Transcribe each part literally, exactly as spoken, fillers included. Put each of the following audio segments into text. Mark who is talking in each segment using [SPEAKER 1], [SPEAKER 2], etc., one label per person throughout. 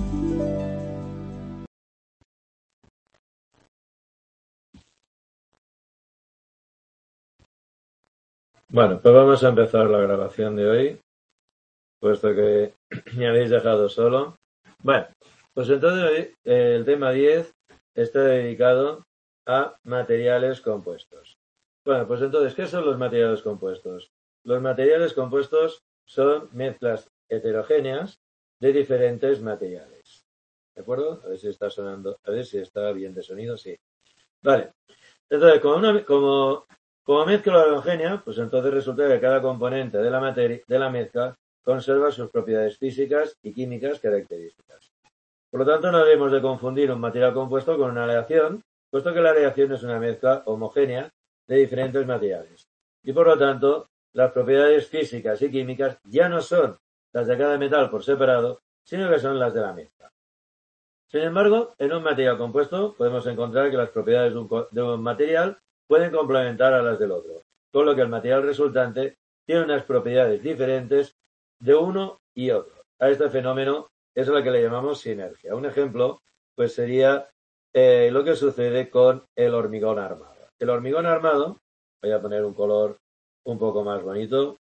[SPEAKER 1] Bueno, pues vamos a empezar la grabación de hoy, puesto que me habéis dejado solo. Bueno, pues entonces hoy eh, el tema diez está dedicado a materiales compuestos. Bueno, pues entonces, ¿qué son los materiales compuestos? Los materiales compuestos son mezclas heterogéneas de diferentes materiales. ¿De acuerdo? A ver si está sonando, a ver si está bien de sonido, sí. Vale. Entonces, como, una, como, como mezcla homogénea, pues entonces resulta que cada componente de la materia, de la mezcla conserva sus propiedades físicas y químicas características. Por lo tanto, no debemos de confundir un material compuesto con una aleación, puesto que la aleación es una mezcla homogénea de diferentes materiales. Y por lo tanto, las propiedades físicas y químicas ya no son las de cada metal por separado, sino que son las de la mezcla. Sin embargo, en un material compuesto podemos encontrar que las propiedades de un, de un material pueden complementar a las del otro, con lo que el material resultante tiene unas propiedades diferentes de uno y otro. A este fenómeno es lo que le llamamos sinergia. Un ejemplo pues sería eh, lo que sucede con el hormigón armado. El hormigón armado, voy a poner un color un poco más bonito,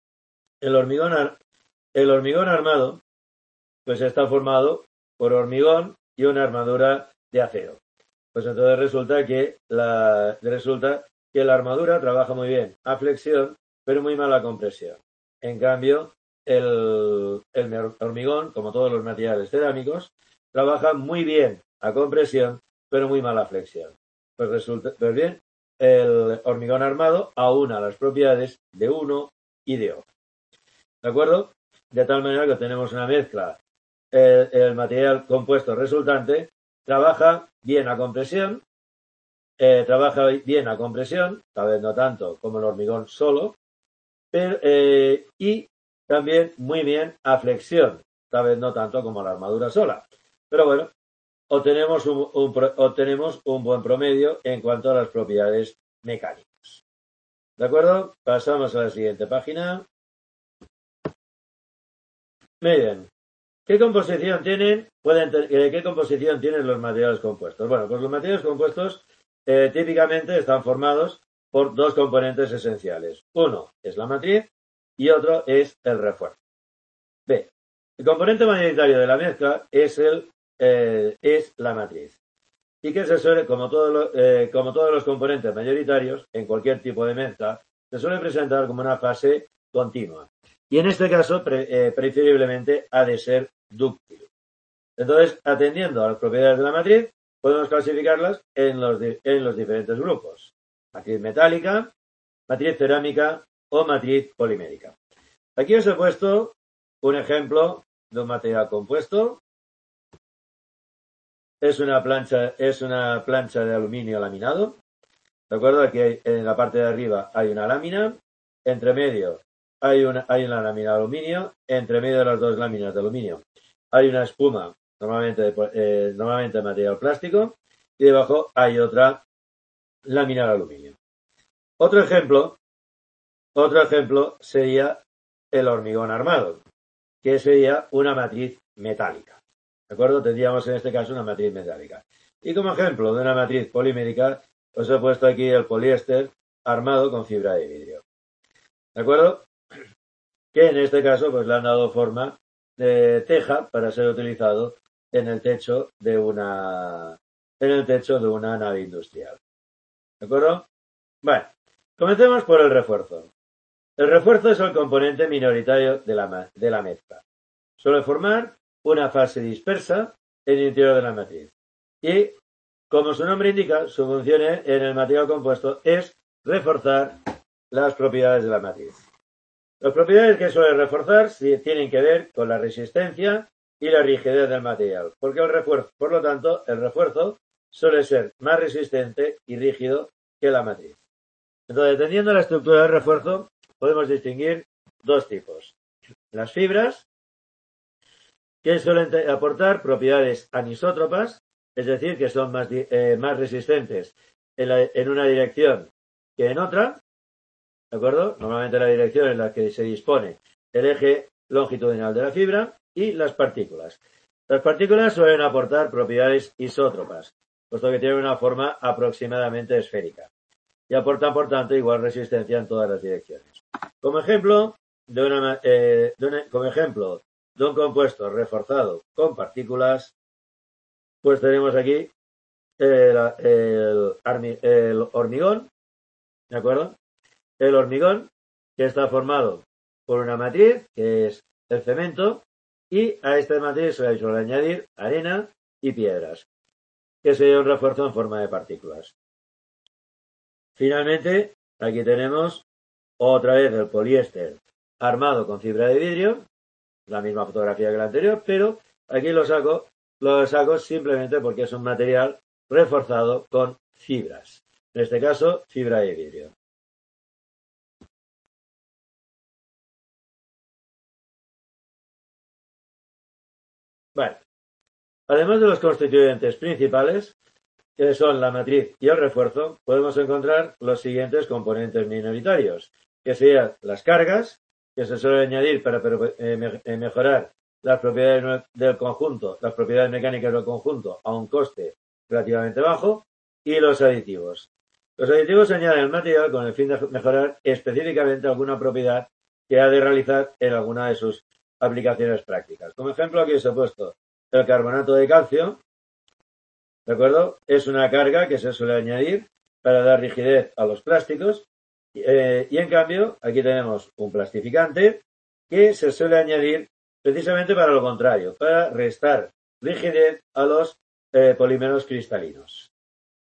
[SPEAKER 1] el hormigón, ar, el hormigón armado pues está formado por hormigón y una armadura de acero. Pues entonces resulta que la, resulta que la armadura trabaja muy bien a flexión, pero muy mal a compresión. En cambio, el, el hormigón, como todos los materiales cerámicos, trabaja muy bien a compresión, pero muy mal a flexión. Pues resulta, pues bien, el hormigón armado aúna las propiedades de uno y de otro. ¿De acuerdo? De tal manera que tenemos una mezcla. El, el material compuesto resultante trabaja bien a compresión, eh, trabaja bien a compresión, tal vez no tanto como el hormigón solo, pero, eh, y también muy bien a flexión, tal vez no tanto como la armadura sola. Pero bueno, obtenemos un, un, obtenemos un buen promedio en cuanto a las propiedades mecánicas. ¿De acuerdo? Pasamos a la siguiente página. Muy bien. ¿Qué composición tienen? Pueden eh, ¿Qué composición tienen los materiales compuestos? Bueno, pues los materiales compuestos eh, típicamente están formados por dos componentes esenciales. Uno es la matriz y otro es el refuerzo. B. El componente mayoritario de la mezcla es, el, eh, es la matriz. Y que se suele, como, todo lo, eh, como todos los componentes mayoritarios, en cualquier tipo de mezcla, se suele presentar como una fase continua. Y en este caso, pre, eh, preferiblemente, ha de ser dúctil. Entonces, atendiendo a las propiedades de la matriz, podemos clasificarlas en los, en los diferentes grupos. Matriz metálica, matriz cerámica o matriz polimérica. Aquí os he puesto un ejemplo de un material compuesto. Es una plancha, es una plancha de aluminio laminado. ¿De acuerdo? Aquí hay, en la parte de arriba hay una lámina. Entre medio hay una, hay una lámina de aluminio. Entre medio de las dos láminas de aluminio hay una espuma, normalmente de, eh, normalmente de material plástico. Y debajo hay otra lámina de aluminio. Otro ejemplo, otro ejemplo sería el hormigón armado, que sería una matriz metálica. ¿De acuerdo? Tendríamos en este caso una matriz metálica. Y como ejemplo de una matriz polimérica, os he puesto aquí el poliéster armado con fibra de vidrio. ¿De acuerdo? Que en este caso pues le han dado forma de teja para ser utilizado en el techo de una en el techo de una nave industrial. ¿De acuerdo? Bueno, comencemos por el refuerzo. El refuerzo es el componente minoritario de la, de la mezcla. Suele formar una fase dispersa en el interior de la matriz. Y, como su nombre indica, su función en el material compuesto es reforzar las propiedades de la matriz. Las propiedades que suele reforzar tienen que ver con la resistencia y la rigidez del material, porque el refuerzo, por lo tanto, el refuerzo suele ser más resistente y rígido que la matriz. Entonces, dependiendo de la estructura del refuerzo, podemos distinguir dos tipos. Las fibras, que suelen aportar propiedades anisótropas, es decir, que son más, eh, más resistentes en, la, en una dirección que en otra, ¿de acuerdo? Normalmente la dirección en la que se dispone el eje longitudinal de la fibra y las partículas. Las partículas suelen aportar propiedades isótropas, puesto que tienen una forma aproximadamente esférica, y aportan, por tanto, igual resistencia en todas las direcciones. Como ejemplo de, una, eh, de, una, como ejemplo de un compuesto reforzado con partículas, pues tenemos aquí el, el, el hormigón, ¿de acuerdo? El hormigón, que está formado por una matriz, que es el cemento, y a esta matriz se le suele añadir arena y piedras, que sería un refuerzo en forma de partículas. Finalmente, aquí tenemos otra vez el poliéster armado con fibra de vidrio, la misma fotografía que la anterior, pero aquí lo saco, lo saco simplemente porque es un material reforzado con fibras. En este caso, fibra de vidrio. Bueno, además de los constituyentes principales, que son la matriz y el refuerzo, podemos encontrar los siguientes componentes minoritarios, que serían las cargas, que se suelen añadir para mejorar las propiedades del conjunto, las propiedades mecánicas del conjunto a un coste relativamente bajo, y los aditivos. Los aditivos se añaden al material con el fin de mejorar específicamente alguna propiedad que ha de realizar en alguna de sus aplicaciones prácticas. Como ejemplo, aquí os he puesto el carbonato de calcio, ¿de acuerdo? Es una carga que se suele añadir para dar rigidez a los plásticos. Eh, y en cambio, aquí tenemos un plastificante que se suele añadir precisamente para lo contrario, para restar rigidez a los eh, polímeros cristalinos.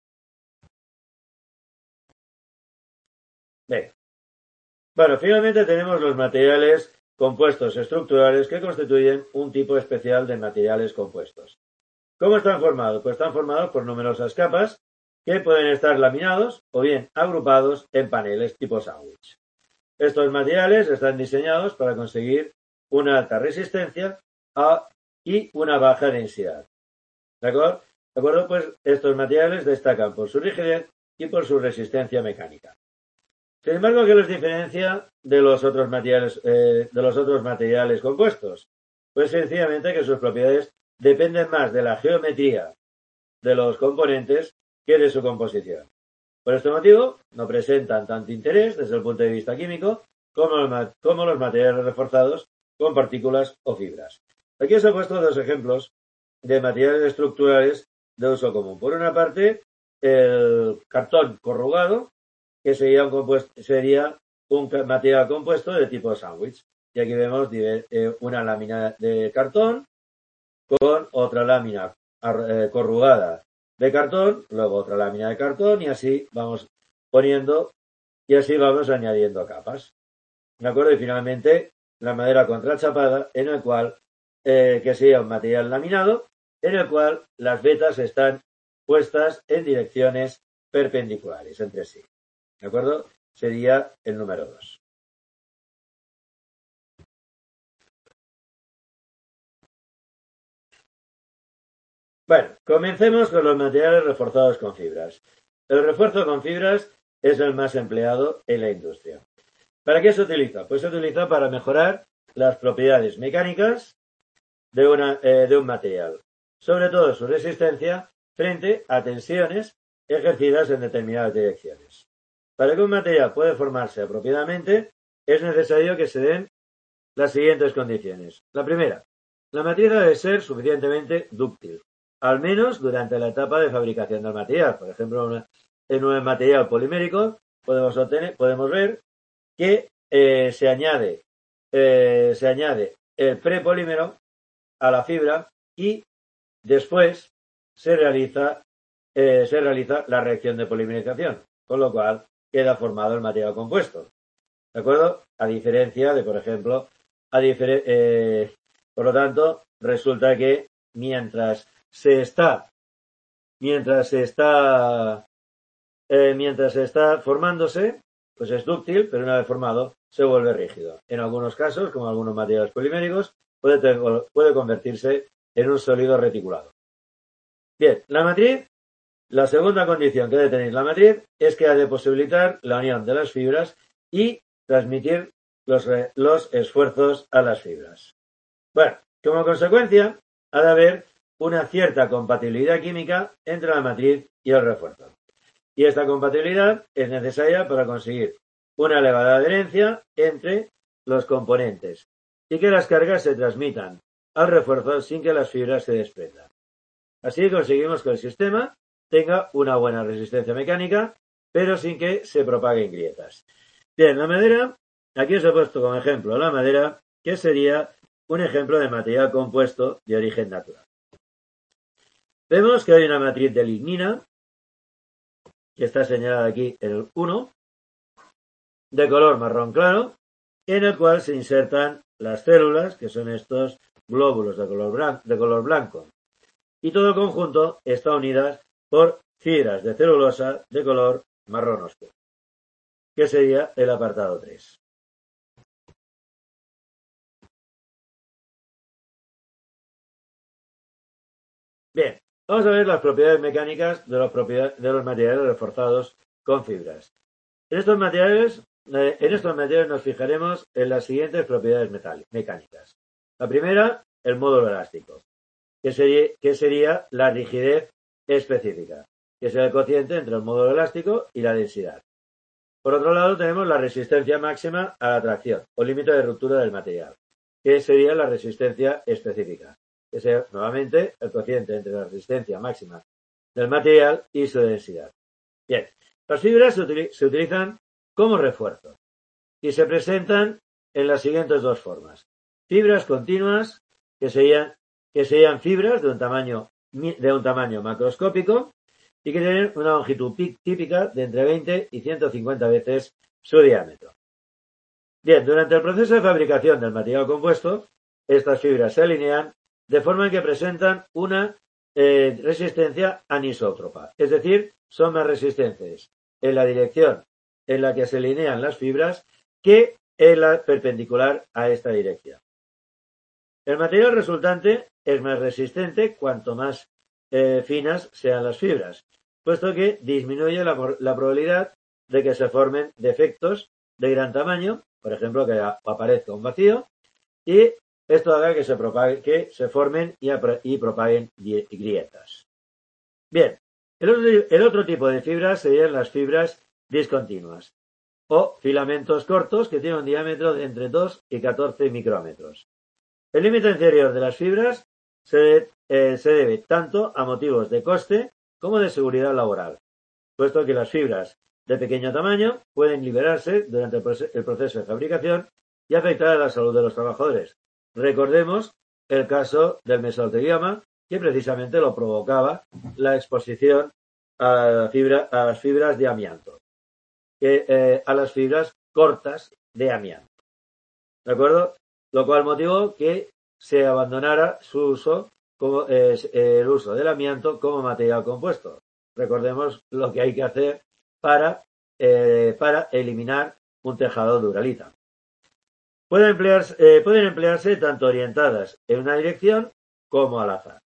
[SPEAKER 1] Bien. Bueno, finalmente tenemos los materiales compuestos estructurales que constituyen un tipo especial de materiales compuestos. ¿Cómo están formados? Pues están formados por numerosas capas que pueden estar laminados o bien agrupados en paneles tipo sándwich. Estos materiales están diseñados para conseguir una alta resistencia a, y una baja densidad. ¿De acuerdo? ¿De acuerdo? Pues estos materiales destacan por su rigidez y por su resistencia mecánica. Sin embargo, ¿qué los diferencia de los otros materiales, eh, de los otros materiales compuestos? Pues sencillamente que sus propiedades dependen más de la geometría de los componentes que de su composición. Por este motivo, no presentan tanto interés desde el punto de vista químico como los, como los materiales reforzados con partículas o fibras. Aquí os he puesto dos ejemplos de materiales estructurales de uso común. Por una parte, el cartón corrugado, que sería un, compuesto, sería un material compuesto de tipo sándwich. Y aquí vemos una lámina de cartón con otra lámina eh, corrugada de cartón, luego otra lámina de cartón y así vamos poniendo y así vamos añadiendo capas. ¿De acuerdo? Y finalmente la madera contrachapada en el cual, eh, que sería un material laminado, en el cual las vetas están puestas en direcciones perpendiculares entre sí. ¿De acuerdo? Sería el número dos. Bueno, comencemos con los materiales reforzados con fibras. El refuerzo con fibras es el más empleado en la industria. ¿Para qué se utiliza? Pues se utiliza para mejorar las propiedades mecánicas de, una, eh, de un material, sobre todo su resistencia frente a tensiones ejercidas en determinadas direcciones. Para que un material pueda formarse apropiadamente, es necesario que se den las siguientes condiciones. La primera, la matriz debe ser suficientemente dúctil, al menos durante la etapa de fabricación del material. Por ejemplo, una, en un material polimérico podemos, obtener, podemos ver que eh, se, añade, eh, se añade el prepolímero a la fibra y después se realiza, eh, se realiza la reacción de polimerización, con lo cual queda formado el material compuesto. ¿De acuerdo? A diferencia de, por ejemplo, a difer eh, por lo tanto, resulta que mientras se está, mientras se está, eh, mientras se está formándose, pues es dúctil, pero una vez formado se vuelve rígido. En algunos casos, como algunos materiales poliméricos, puede, puede convertirse en un sólido reticulado. Bien, la matriz, la segunda condición que debe tener la matriz es que ha de posibilitar la unión de las fibras y transmitir los, los esfuerzos a las fibras. Bueno, como consecuencia, ha de haber una cierta compatibilidad química entre la matriz y el refuerzo. Y esta compatibilidad es necesaria para conseguir una elevada adherencia entre los componentes y que las cargas se transmitan al refuerzo sin que las fibras se desprendan. Así conseguimos que el sistema tenga una buena resistencia mecánica, pero sin que se propaguen grietas. Bien, la madera, aquí os he puesto como ejemplo la madera, que sería un ejemplo de material compuesto de origen natural. Vemos que hay una matriz de lignina, que está señalada aquí en el uno, de color marrón claro, en el cual se insertan las células, que son estos glóbulos de color blanco, de color blanco. Y todo el conjunto está unido por fibras de celulosa de color marrón oscuro, que sería el apartado tres. Bien, vamos a ver las propiedades mecánicas de los, propiedades, de los materiales reforzados con fibras. En estos materiales, eh, en estos materiales nos fijaremos en las siguientes propiedades mecánicas. La primera, el módulo elástico, que sería, que sería la rigidez específica, que es el cociente entre el módulo elástico y la densidad. Por otro lado, tenemos la resistencia máxima a la tracción o límite de ruptura del material, que sería la resistencia específica, que sería nuevamente el cociente entre la resistencia máxima del material y su densidad. Bien, las fibras se, util- se utilizan como refuerzo y se presentan en las siguientes dos formas. Fibras continuas, que serían, que serían fibras de un tamaño, de un tamaño macroscópico y que tienen una longitud típica de entre veinte y ciento cincuenta veces su diámetro. Bien, durante el proceso de fabricación del material compuesto, estas fibras se alinean de forma que presentan una eh, resistencia anisótropa, es decir, son más resistentes en la dirección en la que se alinean las fibras que en la perpendicular a esta dirección. El material resultante es más resistente cuanto más eh, finas sean las fibras, puesto que disminuye la, la probabilidad de que se formen defectos de gran tamaño, por ejemplo, que aparezca un vacío, y esto haga que se, propague, que se formen y, y propaguen grietas. Bien, el otro, el otro tipo de fibras serían las fibras discontinuas, o filamentos cortos que tienen un diámetro de entre dos y catorce micrómetros. El límite inferior de las fibras se, eh, se debe tanto a motivos de coste como de seguridad laboral, puesto que las fibras de pequeño tamaño pueden liberarse durante el proceso de fabricación y afectar a la salud de los trabajadores. Recordemos el caso del mesotelioma, que precisamente lo provocaba la exposición a, la fibra, a las fibras de amianto, que, eh, a las fibras cortas de amianto. ¿De acuerdo? Lo cual motivó que se abandonara su uso como eh, el uso del amianto como material compuesto. Recordemos lo que hay que hacer para, eh, para eliminar un tejado de uralita. Pueden emplearse, eh, pueden emplearse tanto orientadas en una dirección como al azar.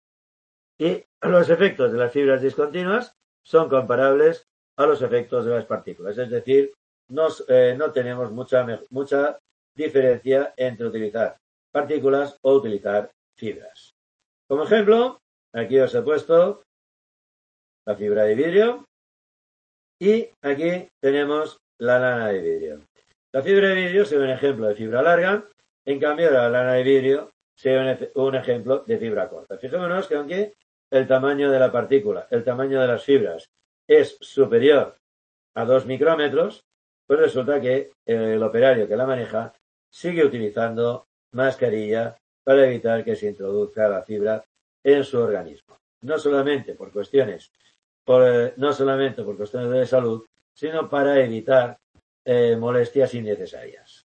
[SPEAKER 1] Y los efectos de las fibras discontinuas son comparables a los efectos de las partículas. Es decir, nos, eh, no tenemos mucha, mucha diferencia entre utilizar partículas o utilizar fibras. Como ejemplo, aquí os he puesto la fibra de vidrio y aquí tenemos la lana de vidrio. La fibra de vidrio sería un ejemplo de fibra larga, en cambio la lana de vidrio sería un ejemplo de fibra corta. Fijémonos que aunque el tamaño de la partícula, el tamaño de las fibras es superior a dos micrómetros, pues resulta que el operario que la maneja sigue utilizando mascarilla para evitar que se introduzca la fibra en su organismo. No solamente por cuestiones, por, no solamente por cuestiones de salud, sino para evitar eh, molestias innecesarias.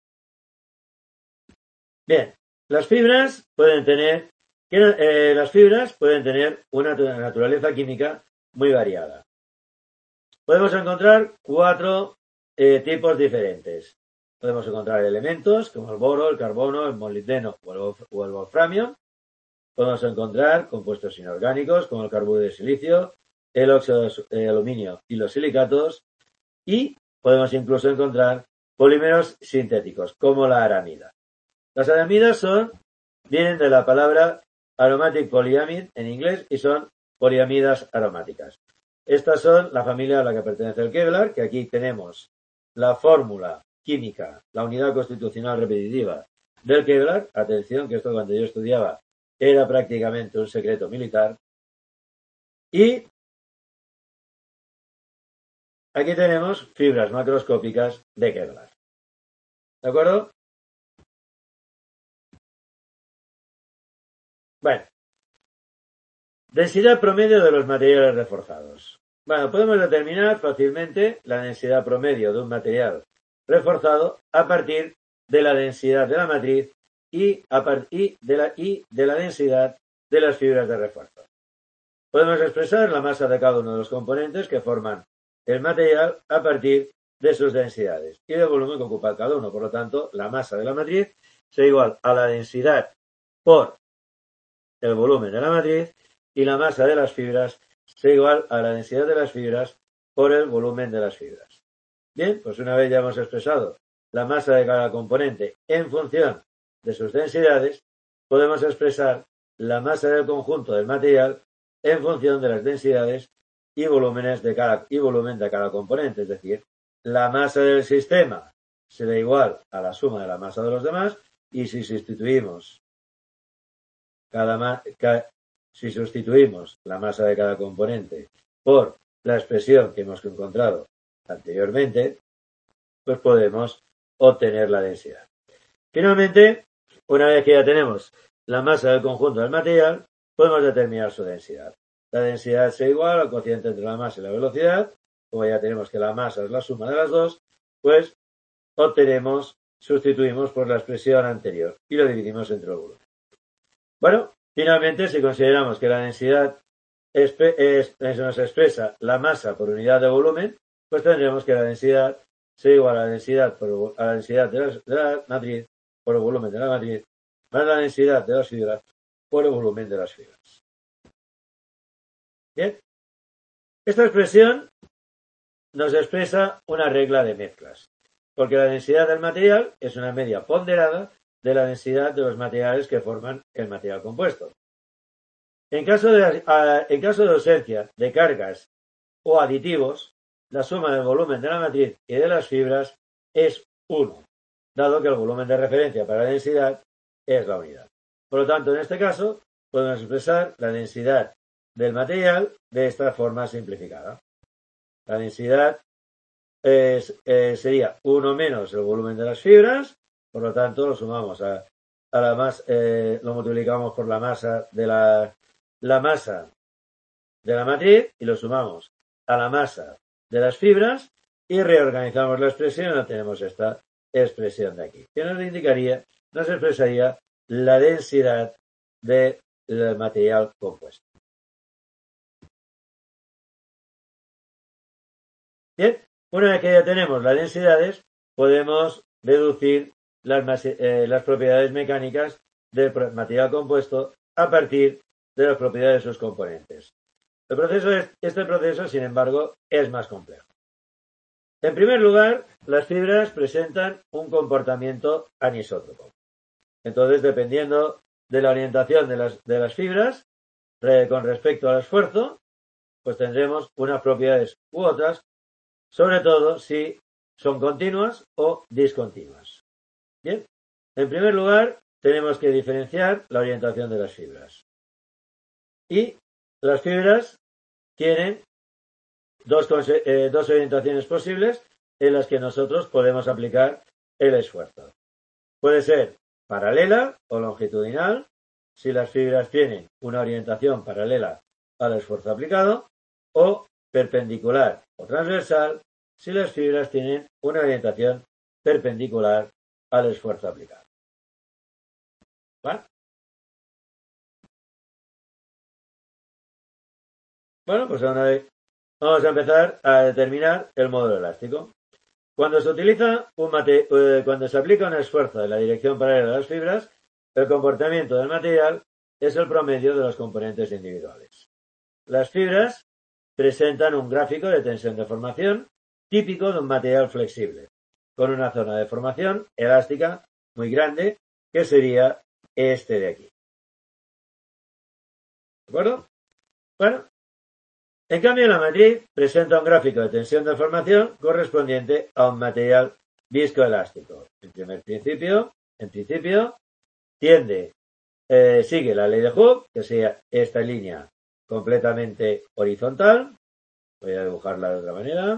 [SPEAKER 1] Bien, las fibras pueden tener, eh, las fibras pueden tener una naturaleza química muy variada. Podemos encontrar cuatro eh, tipos diferentes. Podemos encontrar elementos como el boro, el carbono, el molibdeno o el, o el wolframio. Podemos encontrar compuestos inorgánicos como el carburo de silicio, el óxido de aluminio y los silicatos. Y podemos incluso encontrar polímeros sintéticos como la aramida. Las aramidas son, vienen de la palabra aromatic polyamide en inglés y son poliamidas aromáticas. Estas son la familia a la que pertenece el Kevlar, que aquí tenemos la fórmula química, la unidad constitucional repetitiva del Kevlar. Atención, que esto cuando yo estudiaba era prácticamente un secreto militar. Y aquí tenemos fibras macroscópicas de Kevlar. ¿De acuerdo? Bueno. Densidad promedio de los materiales reforzados. Bueno, podemos determinar fácilmente la densidad promedio de un material reforzado a partir de la densidad de la matriz y, a y, de, la, y de la densidad de las fibras de refuerzo. Podemos expresar la masa de cada uno de los componentes que forman el material a partir de sus densidades y del volumen que ocupa cada uno. Por lo tanto, la masa de la matriz será igual a la densidad por el volumen de la matriz y la masa de las fibras será igual a la densidad de las fibras por el volumen de las fibras. Bien, pues una vez ya hemos expresado la masa de cada componente en función de sus densidades, podemos expresar la masa del conjunto del material en función de las densidades y volúmenes de cada, y volumen de cada componente. Es decir, la masa del sistema será igual a la suma de la masa de los demás, y si sustituimos cada, cada Si sustituimos la masa de cada componente por la expresión que hemos encontrado anteriormente, pues podemos obtener la densidad. Finalmente, una vez que ya tenemos la masa del conjunto del material, podemos determinar su densidad. La densidad será igual al cociente entre la masa y la velocidad. Como ya tenemos que la masa es la suma de las dos, pues obtenemos, sustituimos por la expresión anterior y lo dividimos entre el volumen. Bueno, finalmente, si consideramos que la densidad es, es, es, nos expresa la masa por unidad de volumen, pues tendremos que la densidad será igual a la densidad, por, a la densidad de la, de la matriz por el volumen de la matriz, más la densidad de las fibras por el volumen de las fibras. Bien. Esta expresión nos expresa una regla de mezclas, porque la densidad del material es una media ponderada de la densidad de los materiales que forman el material compuesto. En caso de, en caso de ausencia de cargas o aditivos, la suma del volumen de la matriz y de las fibras es uno, dado que el volumen de referencia para la densidad es la unidad. Por lo tanto, en este caso, podemos expresar la densidad del material de esta forma simplificada. La densidad es, eh, sería uno menos el volumen de las fibras. Por lo tanto, lo sumamos a, a la masa, eh, lo multiplicamos por la masa de la, la masa de la matriz y lo sumamos a la masa de las fibras y reorganizamos la expresión y obtenemos esta expresión de aquí, que nos indicaría, nos expresaría la densidad del material compuesto. Bien, una vez que ya tenemos las densidades, podemos deducir Las, eh, las propiedades mecánicas del material compuesto a partir de las propiedades de sus componentes. El proceso es, este proceso, sin embargo, es más complejo. En primer lugar, las fibras presentan un comportamiento anisótropo. Entonces, dependiendo de la orientación de las, de las fibras re, con respecto al esfuerzo, pues tendremos unas propiedades u otras, sobre todo si son continuas o discontinuas. Bien, en primer lugar, tenemos que diferenciar la orientación de las fibras. Y las fibras tienen dos, eh, dos orientaciones posibles en las que nosotros podemos aplicar el esfuerzo. Puede ser paralela o longitudinal, si las fibras tienen una orientación paralela al esfuerzo aplicado, o perpendicular o transversal, si las fibras tienen una orientación perpendicular al esfuerzo aplicado. ¿Vale? Bueno, pues ahora vamos a empezar a determinar el módulo elástico. Cuando se utiliza un mate, eh, cuando se aplica un esfuerzo en la dirección paralela a las fibras, el comportamiento del material es el promedio de los componentes individuales. Las fibras presentan un gráfico de tensión de formación típico de un material flexible, con una zona de formación elástica muy grande, que sería este de aquí. acuerdo? Bueno, en cambio la matriz presenta un gráfico de tensión de formación correspondiente a un material viscoelástico. En primer principio, en principio, tiende, eh, sigue la ley de Hooke, que sería esta línea completamente horizontal. Voy a dibujarla de otra manera.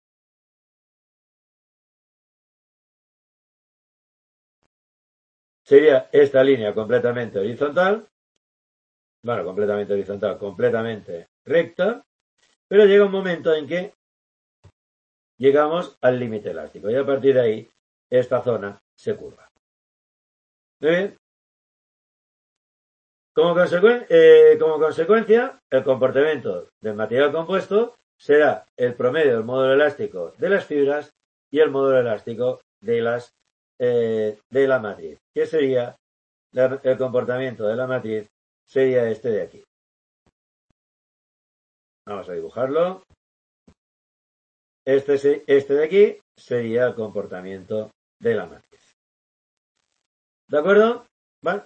[SPEAKER 1] Sería esta línea completamente horizontal. Bueno, completamente horizontal, completamente recta. Pero llega un momento en que llegamos al límite elástico y a partir de ahí esta zona se curva. Muy bien. Como, consecuen eh, como consecuencia, el comportamiento del material compuesto será el promedio del módulo elástico de las fibras y el módulo elástico de, las, eh, de la matriz, que sería la, el comportamiento de la matriz sería este de aquí. Vamos a dibujarlo. Este, este de aquí sería el comportamiento de la matriz. ¿De acuerdo? ¿Vale?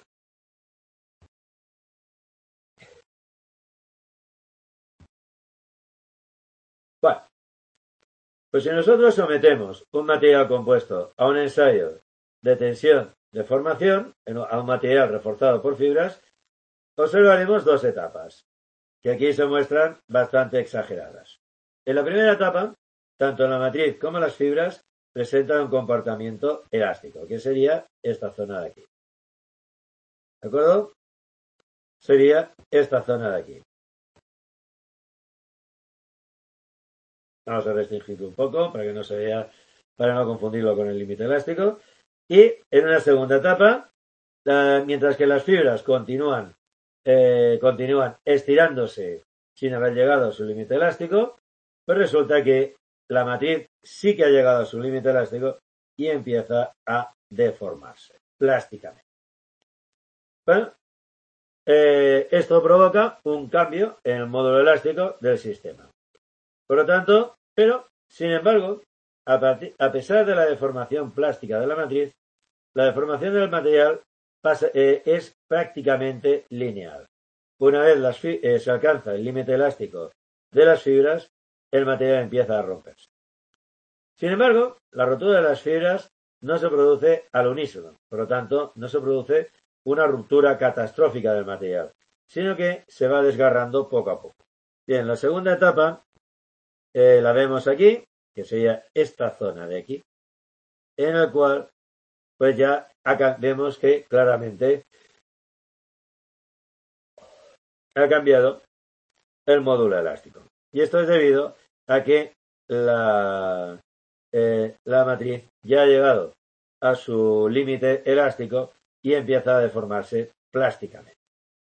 [SPEAKER 1] Bueno, pues si nosotros sometemos un material compuesto a un ensayo de tensión de formación, a un material reforzado por fibras, observaremos dos etapas, que aquí se muestran bastante exageradas. En la primera etapa, tanto la matriz como las fibras presentan un comportamiento elástico, que sería esta zona de aquí. ¿De acuerdo? Sería esta zona de aquí. Vamos a restringirlo un poco para que no se vea, para no confundirlo con el límite elástico. Y en una segunda etapa, eh, mientras que las fibras continúan, eh, continúan estirándose sin haber llegado a su límite elástico, pues resulta que la matriz sí que ha llegado a su límite elástico y empieza a deformarse plásticamente. Bueno, eh, esto provoca un cambio en el módulo elástico del sistema. Por lo tanto, pero, sin embargo, a, partir, a pesar de la deformación plástica de la matriz, la deformación del material pasa, eh, es prácticamente lineal. Una vez las, eh, se alcanza el límite elástico de las fibras, el material empieza a romperse. Sin embargo, la rotura de las fibras no se produce al unísono, por lo tanto, no se produce una ruptura catastrófica del material, sino que se va desgarrando poco a poco. Bien, la segunda etapa eh, la vemos aquí, que sería esta zona de aquí, en el cual pues ya acá vemos que claramente ha cambiado el módulo elástico. Y esto es debido a que la, eh, la matriz ya ha llegado a su límite elástico y empieza a deformarse plásticamente.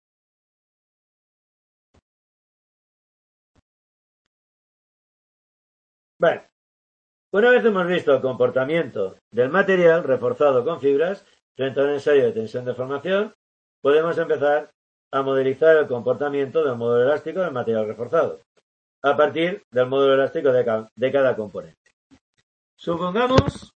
[SPEAKER 1] Bueno, una vez hemos visto el comportamiento del material reforzado con fibras frente a un ensayo de tensión de formación, podemos empezar a modelizar el comportamiento del módulo elástico del material reforzado, a partir del módulo elástico de cada, de cada componente. Supongamos,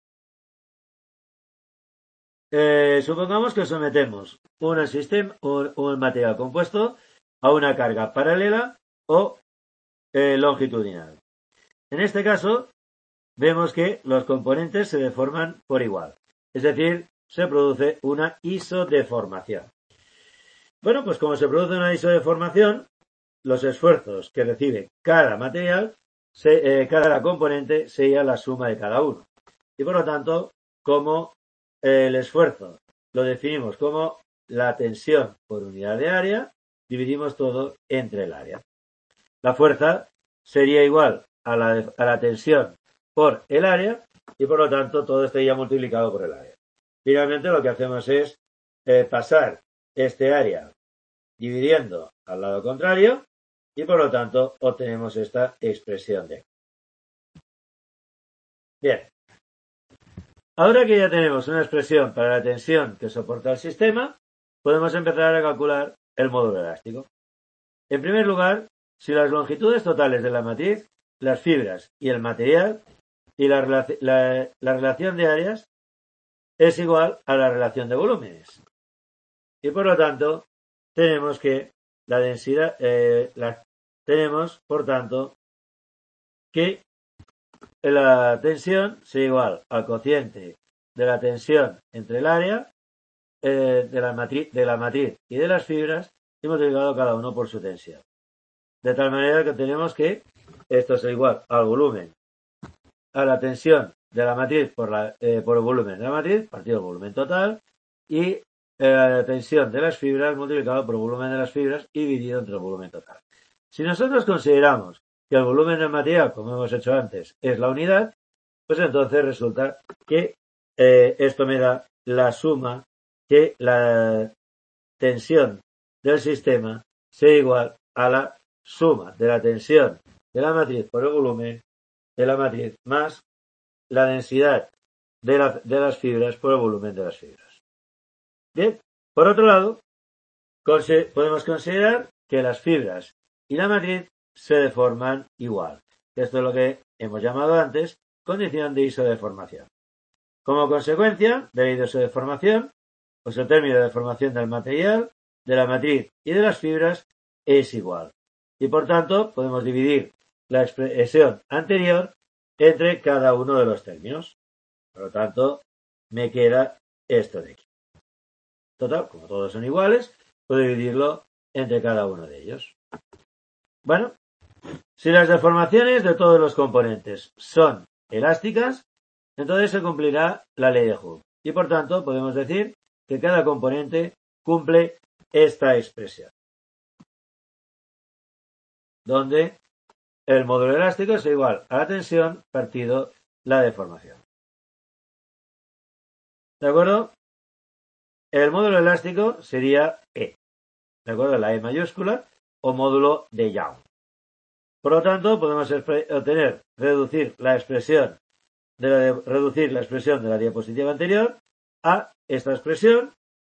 [SPEAKER 1] eh, supongamos que sometemos un, sistema, un, un material compuesto a una carga paralela o eh, longitudinal. En este caso, vemos que los componentes se deforman por igual, es decir, se produce una isodeformación. Bueno, pues como se produce una isodeformación, los esfuerzos que recibe cada material, se, eh, cada componente, sería la suma de cada uno. Y por lo tanto, como eh, el esfuerzo lo definimos como la tensión por unidad de área, dividimos todo entre el área. La fuerza sería igual a la, a la tensión por el área y por lo tanto todo estaría multiplicado por el área. Finalmente lo que hacemos es eh, pasar este área dividiendo al lado contrario y por lo tanto obtenemos esta expresión de. Bien. Ahora que ya tenemos una expresión para la tensión que soporta el sistema, podemos empezar a calcular el módulo elástico. En primer lugar, si las longitudes totales de la matriz, las fibras y el material y la, la, la relación de áreas es igual a la relación de volúmenes. Y por lo tanto, tenemos que la densidad, eh, la, tenemos, por tanto, que la tensión sea igual al cociente de la tensión entre el área eh, de, la matriz, de la matriz y de las fibras y multiplicado cada uno por su tensión. De tal manera que tenemos que esto es igual al volumen, a la tensión de la matriz por, la, eh, por el volumen de la matriz, partido el volumen total, y eh, la tensión de las fibras multiplicado por el volumen de las fibras y dividido entre el volumen total. Si nosotros consideramos que el volumen del material, como hemos hecho antes, es la unidad, pues entonces resulta que eh, esto me da la suma que la tensión del sistema sea igual a la suma de la tensión de la matriz por el volumen de la matriz más la densidad de, la, de las fibras por el volumen de las fibras. Bien, por otro lado, podemos considerar que las fibras y la matriz se deforman igual. Esto es lo que hemos llamado antes condición de isodeformación. Como consecuencia de la isodeformación, pues el término de deformación del material, de la matriz y de las fibras es igual. Y por tanto, podemos dividir la expresión anterior entre cada uno de los términos. Por lo tanto, me queda esto de aquí. Total, como todos son iguales, puedo dividirlo entre cada uno de ellos. Bueno, si las deformaciones de todos los componentes son elásticas, entonces se cumplirá la ley de Hooke. Y por tanto, podemos decir que cada componente cumple esta expresión, donde el módulo elástico es igual a la tensión partido la deformación. ¿De acuerdo? El módulo elástico sería E. ¿De acuerdo? La E mayúscula o módulo de Young. Por lo tanto, podemos obtener, reducir la expresión de la de, reducir la expresión de la diapositiva anterior a esta expresión,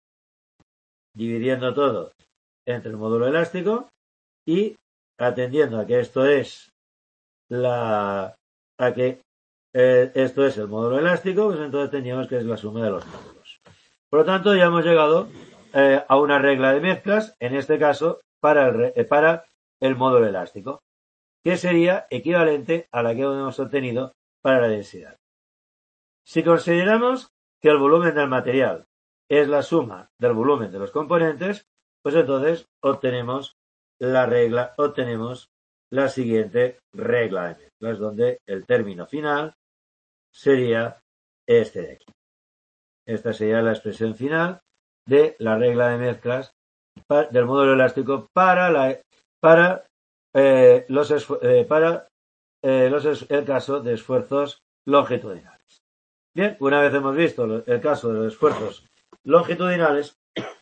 [SPEAKER 1] dividiendo todo entre el módulo elástico y atendiendo a que esto es la a que eh, esto es el módulo elástico, pues entonces tendríamos que es la suma de los módulos. Por lo tanto, ya hemos llegado eh, a una regla de mezclas, en este caso, para el, eh, para el módulo elástico, que sería equivalente a la que hemos obtenido para la densidad. Si consideramos que el volumen del material es la suma del volumen de los componentes, pues entonces obtenemos la regla, obtenemos la siguiente regla de mezclas, donde el término final sería este de aquí. Esta sería la expresión final de la regla de mezclas para, del módulo elástico para, la, para, eh, los, eh, para eh, los, el caso de esfuerzos longitudinales. Bien, una vez hemos visto el caso de los esfuerzos longitudinales,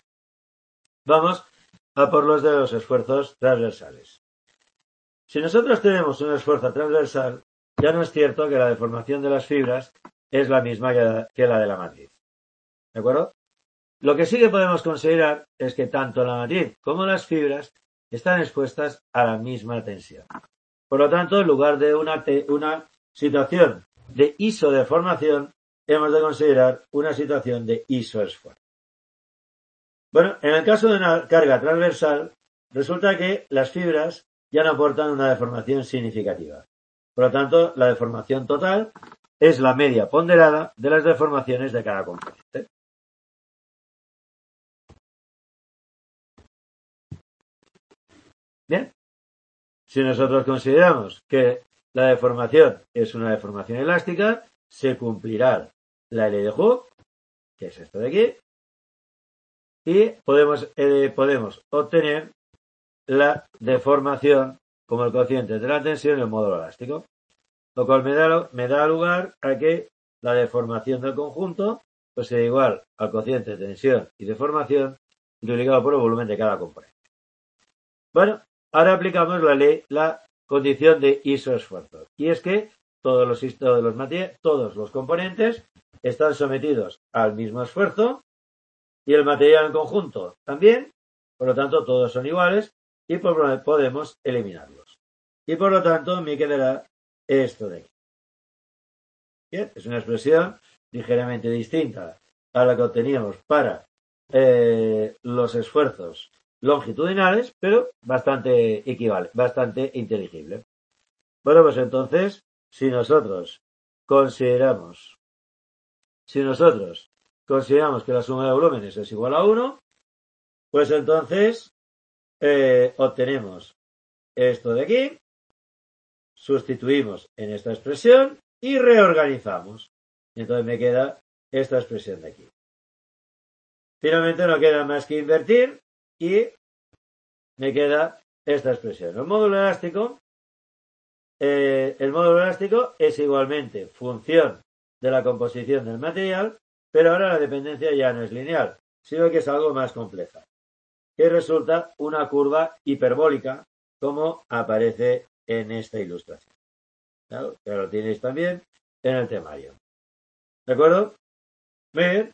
[SPEAKER 1] vamos a por los de los esfuerzos transversales. Si nosotros tenemos un esfuerzo transversal, ya no es cierto que la deformación de las fibras es la misma que la, que la de la matriz. ¿De acuerdo? Lo que sí que podemos considerar es que tanto la matriz como las fibras están expuestas a la misma tensión. Por lo tanto, en lugar de una, una situación de isodeformación, hemos de considerar una situación de isoesfuerzo. Bueno, en el caso de una carga transversal, resulta que las fibras ya no aportan una deformación significativa. Por lo tanto, la deformación total es la media ponderada de las deformaciones de cada componente. Bien, si nosotros consideramos que la deformación es una deformación elástica, se cumplirá la ley de Hooke, que es esto de aquí, y podemos, eh, podemos obtener la deformación como el cociente de la tensión en el módulo elástico, lo cual me da, me da lugar a que la deformación del conjunto pues sea igual al cociente de tensión y deformación multiplicado por el volumen de cada componente. Bueno, ahora aplicamos la ley, la condición de isoesfuerzo, y es que todos los, todos los, todos los componentes están sometidos al mismo esfuerzo y el material en conjunto también, por lo tanto todos son iguales y podemos eliminarlos. Y por lo tanto me quedará esto de aquí. Bien, es una expresión ligeramente distinta a la que obteníamos para eh, los esfuerzos longitudinales, pero bastante equivalente, bastante inteligible. Bueno, pues entonces, si nosotros consideramos, si nosotros consideramos que la suma de volúmenes es igual a uno, pues entonces eh, obtenemos esto de aquí, sustituimos en esta expresión y reorganizamos. Y entonces me queda esta expresión de aquí. Finalmente no queda más que invertir y me queda esta expresión. El módulo elástico, eh, el módulo elástico es igualmente función de la composición del material, pero ahora la dependencia ya no es lineal, sino que es algo más compleja, que resulta una curva hiperbólica, como aparece en esta ilustración. ¿Claro? Ya lo tenéis también en el temario. ¿De acuerdo? Bien.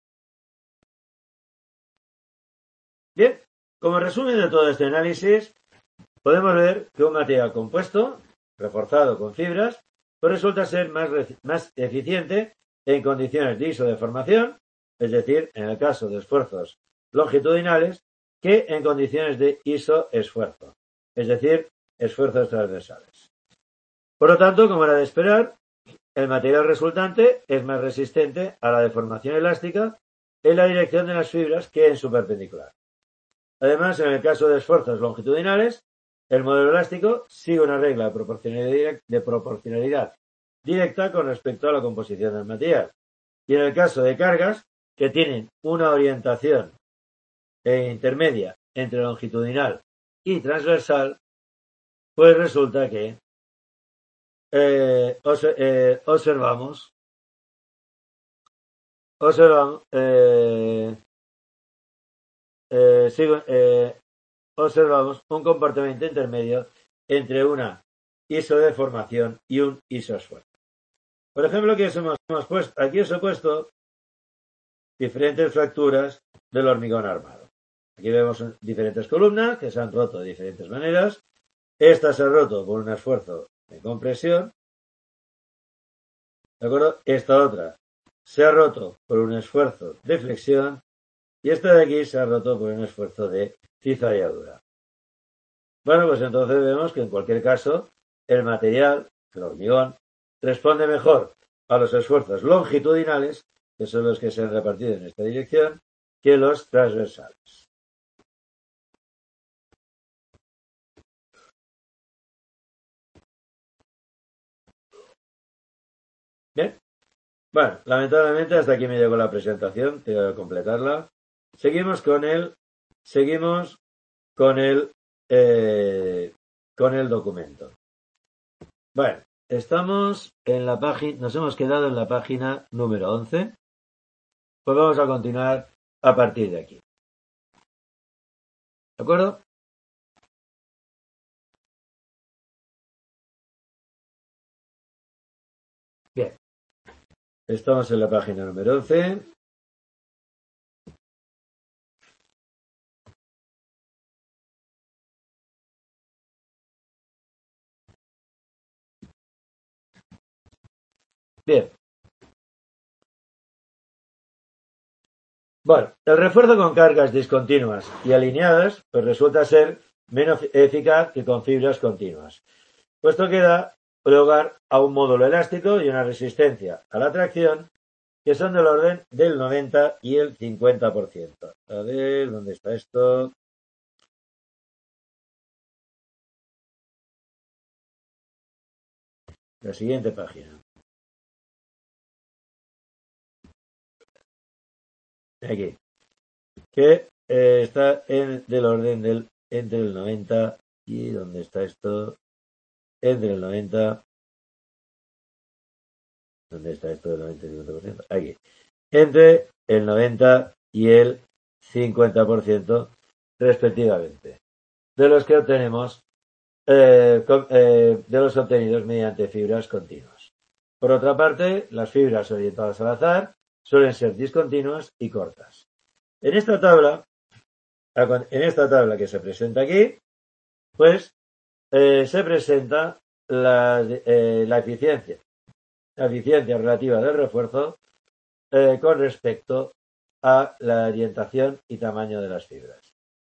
[SPEAKER 1] Bien, como resumen de todo este análisis, podemos ver que un material compuesto, reforzado con fibras, pues resulta ser más, más eficiente en condiciones de isodeformación, es decir, en el caso de esfuerzos longitudinales, que en condiciones de isoesfuerzo, es decir, esfuerzos transversales. Por lo tanto, como era de esperar, el material resultante es más resistente a la deformación elástica en la dirección de las fibras que en su perpendicular. Además, en el caso de esfuerzos longitudinales, el modelo elástico sigue una regla de proporcionalidad, de proporcionalidad directa con respecto a la composición del material. Y en el caso de cargas que tienen una orientación eh, intermedia entre longitudinal y transversal, pues resulta que eh, eh, observamos, observamos eh, eh, sigo, eh, observamos un comportamiento intermedio entre una isodeformación y un isoesfuerzo. Por ejemplo, aquí os hemos, hemos puesto, aquí os he puesto diferentes fracturas del hormigón armado. Aquí vemos diferentes columnas que se han roto de diferentes maneras. Esta se ha roto por un esfuerzo de compresión. ¿De acuerdo? Esta otra se ha roto por un esfuerzo de flexión. Y esta de aquí se ha roto por un esfuerzo de cizalladura. Bueno, pues entonces vemos que en cualquier caso el material, el hormigón, responde mejor a los esfuerzos longitudinales, que son los que se han repartido en esta dirección, que los transversales. Bien. Bueno, lamentablemente hasta aquí me llegó la presentación, tengo que completarla. Seguimos con el, seguimos con el, eh, con el documento. Bueno, estamos en la página, nos hemos quedado en la página número once. Pues vamos a continuar a partir de aquí. ¿De acuerdo? Bien. Estamos en la página número once. Bien. Bueno, el refuerzo con cargas discontinuas y alineadas pues resulta ser menos eficaz que con fibras continuas, puesto que da lugar a un módulo elástico y una resistencia a la tracción que son del orden del noventa y el cincuenta por ciento. A ver, ¿dónde está esto? La siguiente página. Aquí. Que eh, está en, del orden del entre el noventa y ¿dónde está esto? Entre el noventa. ¿Dónde está esto del noventa y cincuenta por ciento? Aquí. Entre el noventa y el cincuenta por ciento respectivamente. De los que obtenemos, eh, con, eh, de los obtenidos mediante fibras continuas. Por otra parte, las fibras orientadas al azar suelen ser discontinuas y cortas. En esta tabla, en esta tabla que se presenta aquí, pues eh, se presenta la, eh, la eficiencia, la eficiencia relativa del refuerzo eh, con respecto a la orientación y tamaño de las fibras.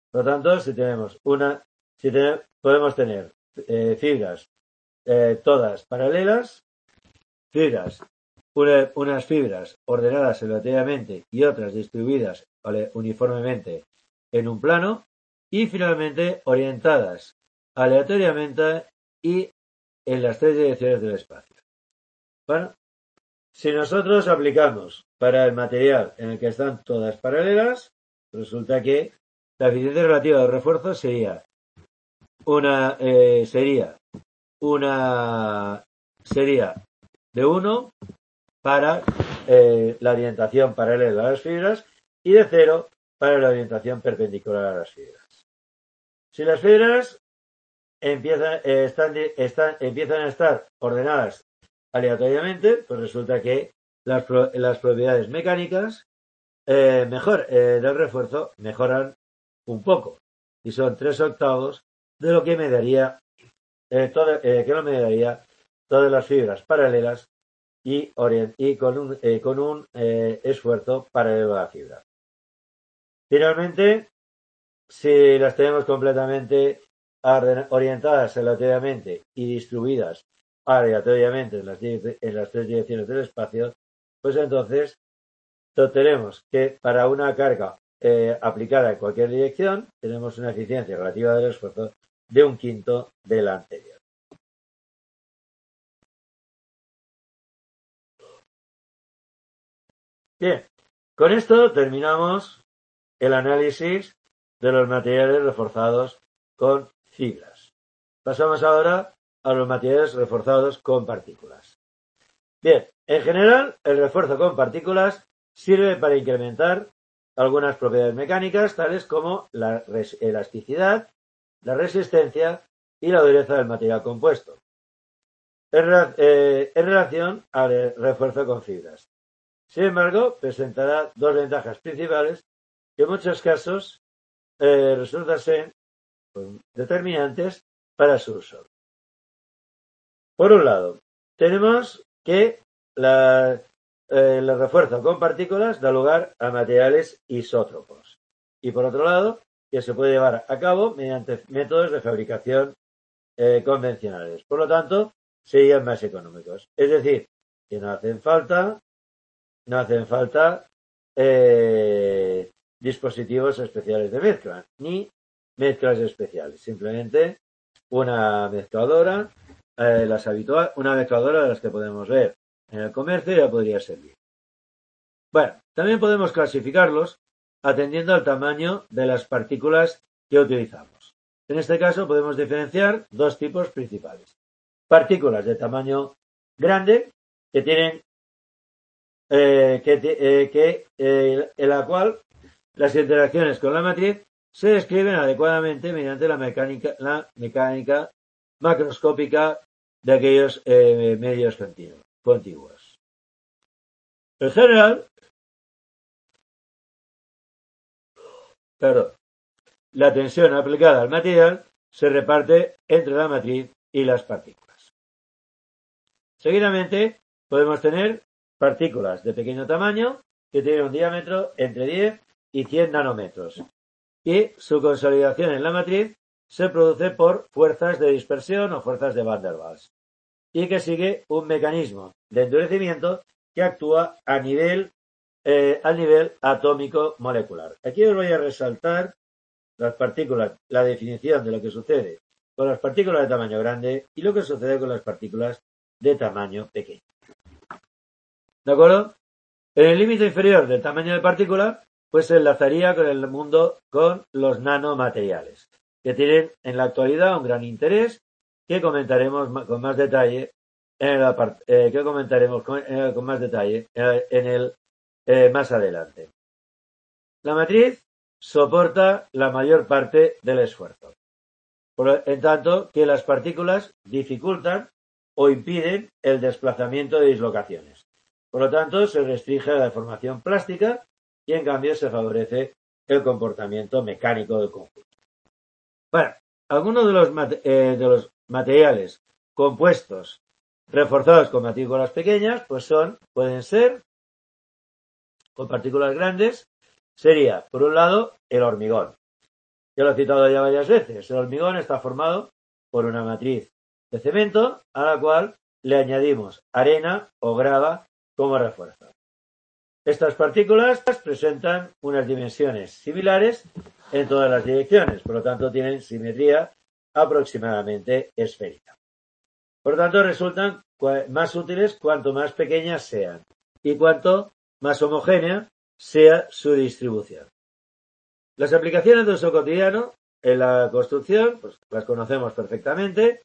[SPEAKER 1] Por lo tanto, si tenemos una, si tenemos, podemos tener eh, fibras eh, todas paralelas, fibras, una, unas fibras ordenadas aleatoriamente y otras distribuidas vale, uniformemente en un plano, y finalmente orientadas aleatoriamente y en las tres direcciones del espacio. Bueno, si nosotros aplicamos para el material en el que están todas paralelas, resulta que la eficiencia relativa de refuerzo sería una eh, sería una sería de uno para eh, la orientación paralela a las fibras y de cero para la orientación perpendicular a las fibras. Si las fibras empiezan, eh, están, están, empiezan a estar ordenadas aleatoriamente, pues resulta que las, las propiedades mecánicas eh, mejor, eh, del refuerzo mejoran un poco y son tres octavos de lo que me daría eh, todo, eh, que no me daría todas las fibras paralelas y, orient, y con un, eh, con un eh, esfuerzo paralelo a la fibra. Finalmente, si las tenemos completamente orientadas aleatoriamente y distribuidas aleatoriamente en las, en las tres direcciones del espacio, pues entonces tenemos que para una carga eh, aplicada en cualquier dirección tenemos una eficiencia relativa del esfuerzo de un quinto de la anterior. Bien, con esto terminamos el análisis de los materiales reforzados con fibras. Pasamos ahora a los materiales reforzados con partículas. Bien, en general, el refuerzo con partículas sirve para incrementar algunas propiedades mecánicas, tales como la elasticidad, la resistencia y la dureza del material compuesto, en, eh, en relación al refuerzo con fibras. Sin embargo, presentará dos ventajas principales que en muchos casos eh, resultan ser pues, determinantes para su uso. Por un lado, tenemos que la, eh, el refuerzo con partículas da lugar a materiales isótropos. Y por otro lado, que se puede llevar a cabo mediante métodos de fabricación eh, convencionales. Por lo tanto, serían más económicos. Es decir, que no hacen falta, no hacen falta eh, dispositivos especiales de mezcla, ni mezclas especiales. Simplemente una mezcladora, eh, las habitual, una mezcladora de las que podemos ver en el comercio ya podría servir. Bueno, también podemos clasificarlos atendiendo al tamaño de las partículas que utilizamos. En este caso podemos diferenciar dos tipos principales. Partículas de tamaño grande que tienen eh, que, eh, que eh, en la cual las interacciones con la matriz se describen adecuadamente mediante la mecánica, la mecánica macroscópica de aquellos eh, medios contiguos. En general, perdón, la tensión aplicada al material se reparte entre la matriz y las partículas. Seguidamente, podemos tener partículas de pequeño tamaño que tienen un diámetro entre diez y cien nanómetros y su consolidación en la matriz se produce por fuerzas de dispersión o fuerzas de Van der Waals y que sigue un mecanismo de endurecimiento que actúa a nivel, eh, al nivel atómico molecular. Aquí os voy a resaltar las partículas, la definición de lo que sucede con las partículas de tamaño grande y lo que sucede con las partículas de tamaño pequeño. ¿De acuerdo? En el límite inferior del tamaño de partícula, pues se enlazaría con el mundo con los nanomateriales, que tienen en la actualidad un gran interés que comentaremos con más detalle en el, eh, que comentaremos con, eh, con más detalle en el eh, más adelante. La matriz soporta la mayor parte del esfuerzo, por, en tanto que las partículas dificultan o impiden el desplazamiento de dislocaciones. Por lo tanto, se restringe la deformación plástica y en cambio se favorece el comportamiento mecánico del conjunto. Bueno, algunos de los, eh, de los materiales compuestos reforzados con partículas pequeñas, pues son, pueden ser, con partículas grandes, sería, por un lado, el hormigón, Ya lo he citado ya varias veces. El hormigón está formado por una matriz de cemento a la cual le añadimos arena o grava como refuerzo. Estas partículas presentan unas dimensiones similares en todas las direcciones, por lo tanto tienen simetría aproximadamente esférica. Por lo tanto, resultan más útiles cuanto más pequeñas sean y cuanto más homogénea sea su distribución. Las aplicaciones de uso cotidiano en la construcción, pues las conocemos perfectamente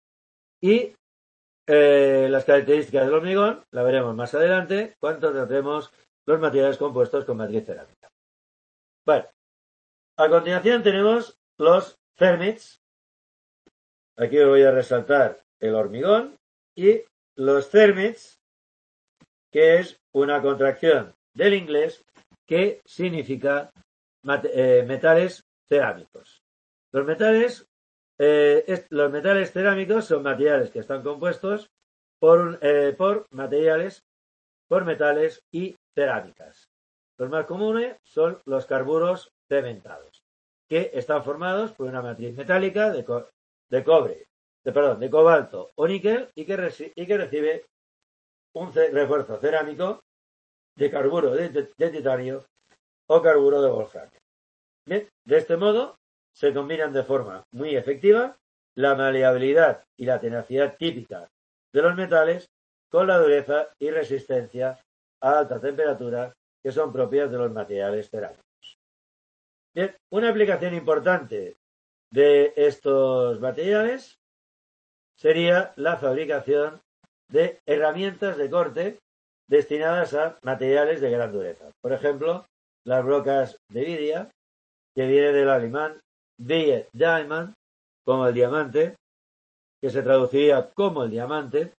[SPEAKER 1] y eh, las características del hormigón la veremos más adelante cuando tratemos los materiales compuestos con matriz cerámica. Bueno, a continuación tenemos los Thermits. Aquí os voy a resaltar el hormigón y los Thermits, que es una contracción del inglés que significa eh, metales cerámicos. Los metales, eh, est- los metales cerámicos son materiales que están compuestos por, eh, por materiales, por metales y cerámicas. Los más comunes son los carburos cementados, que están formados por una matriz metálica de, co de cobre, de, perdón, de cobalto o níquel y que, y que recibe un refuerzo cerámico de carburo de, de, de titanio o carburo de wolframio. Bien, de este modo se combinan de forma muy efectiva la maleabilidad y la tenacidad típica de los metales con la dureza y resistencia a alta temperatura que son propias de los materiales cerámicos. Bien, una aplicación importante de estos materiales sería la fabricación de herramientas de corte destinadas a materiales de gran dureza. Por ejemplo, las brocas de vidia, que viene del alemán die Diamond, como el diamante, que se traduciría como el diamante.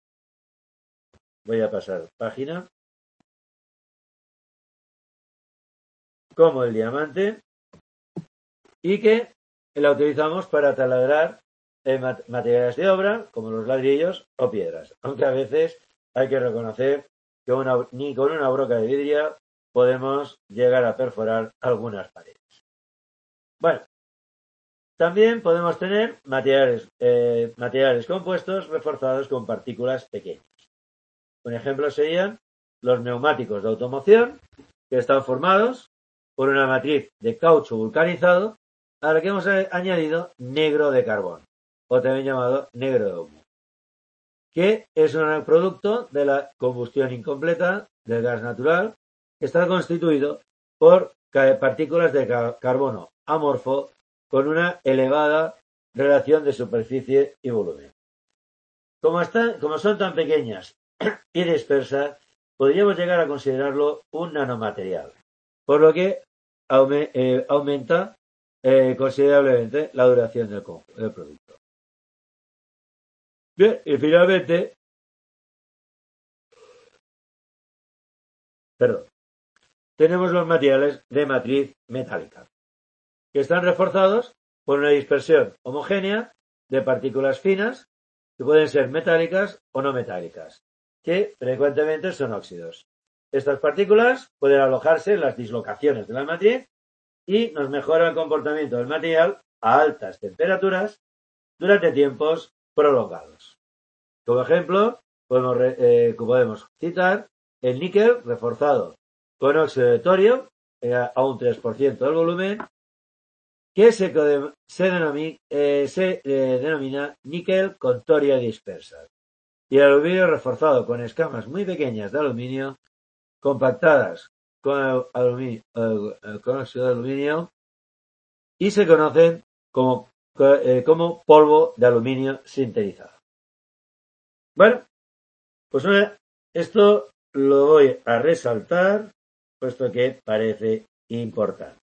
[SPEAKER 1] Voy a pasar página. Como el diamante, y que la utilizamos para taladrar eh, materiales de obra, como los ladrillos o piedras. Aunque a veces hay que reconocer que una, ni con una broca de vidrio podemos llegar a perforar algunas paredes. Bueno, también podemos tener materiales, eh, materiales compuestos reforzados con partículas pequeñas. Un ejemplo serían los neumáticos de automoción, que están formados por una matriz de caucho vulcanizado a la que hemos añadido negro de carbón, o también llamado negro de humo, que es un producto de la combustión incompleta del gas natural, que está constituido por partículas de carbono amorfo con una elevada relación de superficie y volumen. Como, están, como son tan pequeñas y dispersas, podríamos llegar a considerarlo un nanomaterial, por lo que aume, eh, aumenta eh, considerablemente la duración del, del producto. Bien, y finalmente, perdón, tenemos los materiales de matriz metálica, que están reforzados por una dispersión homogénea de partículas finas que pueden ser metálicas o no metálicas, que frecuentemente son óxidos. Estas partículas pueden alojarse en las dislocaciones de la matriz y nos mejora el comportamiento del material a altas temperaturas durante tiempos prolongados. Como ejemplo, podemos, eh, podemos citar el níquel reforzado con óxido de torio eh, a un tres por ciento del volumen, que se, se, denomina, eh, se eh, denomina níquel con toria dispersa, y el aluminio reforzado con escamas muy pequeñas de aluminio compactadas con, aluminio, eh, con óxido de aluminio y se conocen como, eh, como polvo de aluminio sinterizado. Bueno, pues una, esto lo voy a resaltar, puesto que parece importante.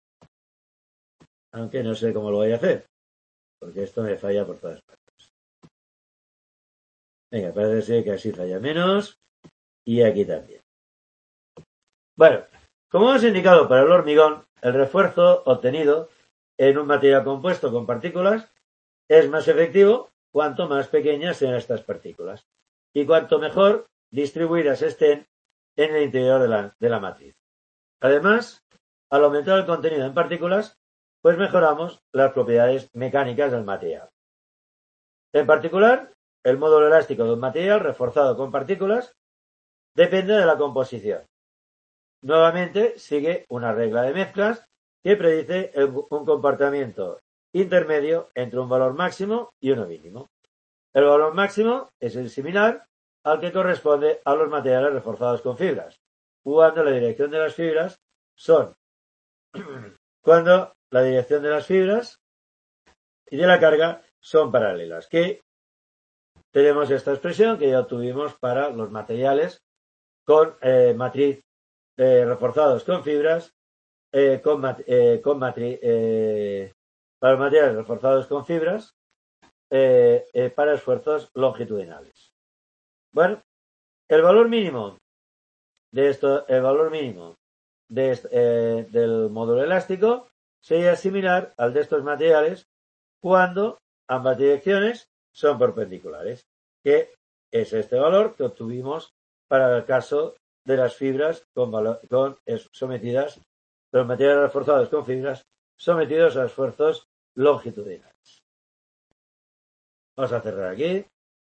[SPEAKER 1] Aunque no sé cómo lo voy a hacer, porque esto me falla por todas partes. Venga, parece ser que así falla menos, y aquí también. Bueno, como hemos indicado para el hormigón, el refuerzo obtenido en un material compuesto con partículas es más efectivo cuanto más pequeñas sean estas partículas y cuanto mejor distribuidas estén en el interior de la, de la matriz. Además, al aumentar el contenido en partículas, pues mejoramos las propiedades mecánicas del material. En particular, el módulo elástico de un material reforzado con partículas depende de la composición. Nuevamente sigue una regla de mezclas que predice el, un comportamiento intermedio entre un valor máximo y uno mínimo. El valor máximo es el similar al que corresponde a los materiales reforzados con fibras, cuando la dirección de las fibras son cuando la dirección de las fibras y de la carga son paralelas, que tenemos esta expresión que ya obtuvimos para los materiales con eh, matriz eh, reforzados con fibras, eh, con, eh, con matriz, eh, para los materiales reforzados con fibras, eh, eh, para esfuerzos longitudinales. Bueno, el valor mínimo de esto, el valor mínimo de este, eh, del módulo elástico sería similar al de estos materiales cuando ambas direcciones son perpendiculares, que es este valor que obtuvimos para el caso de las fibras con, valor, con sometidas, los materiales reforzados con fibras sometidos a esfuerzos longitudinales. Vamos a cerrar aquí.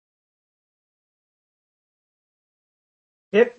[SPEAKER 1] Bien.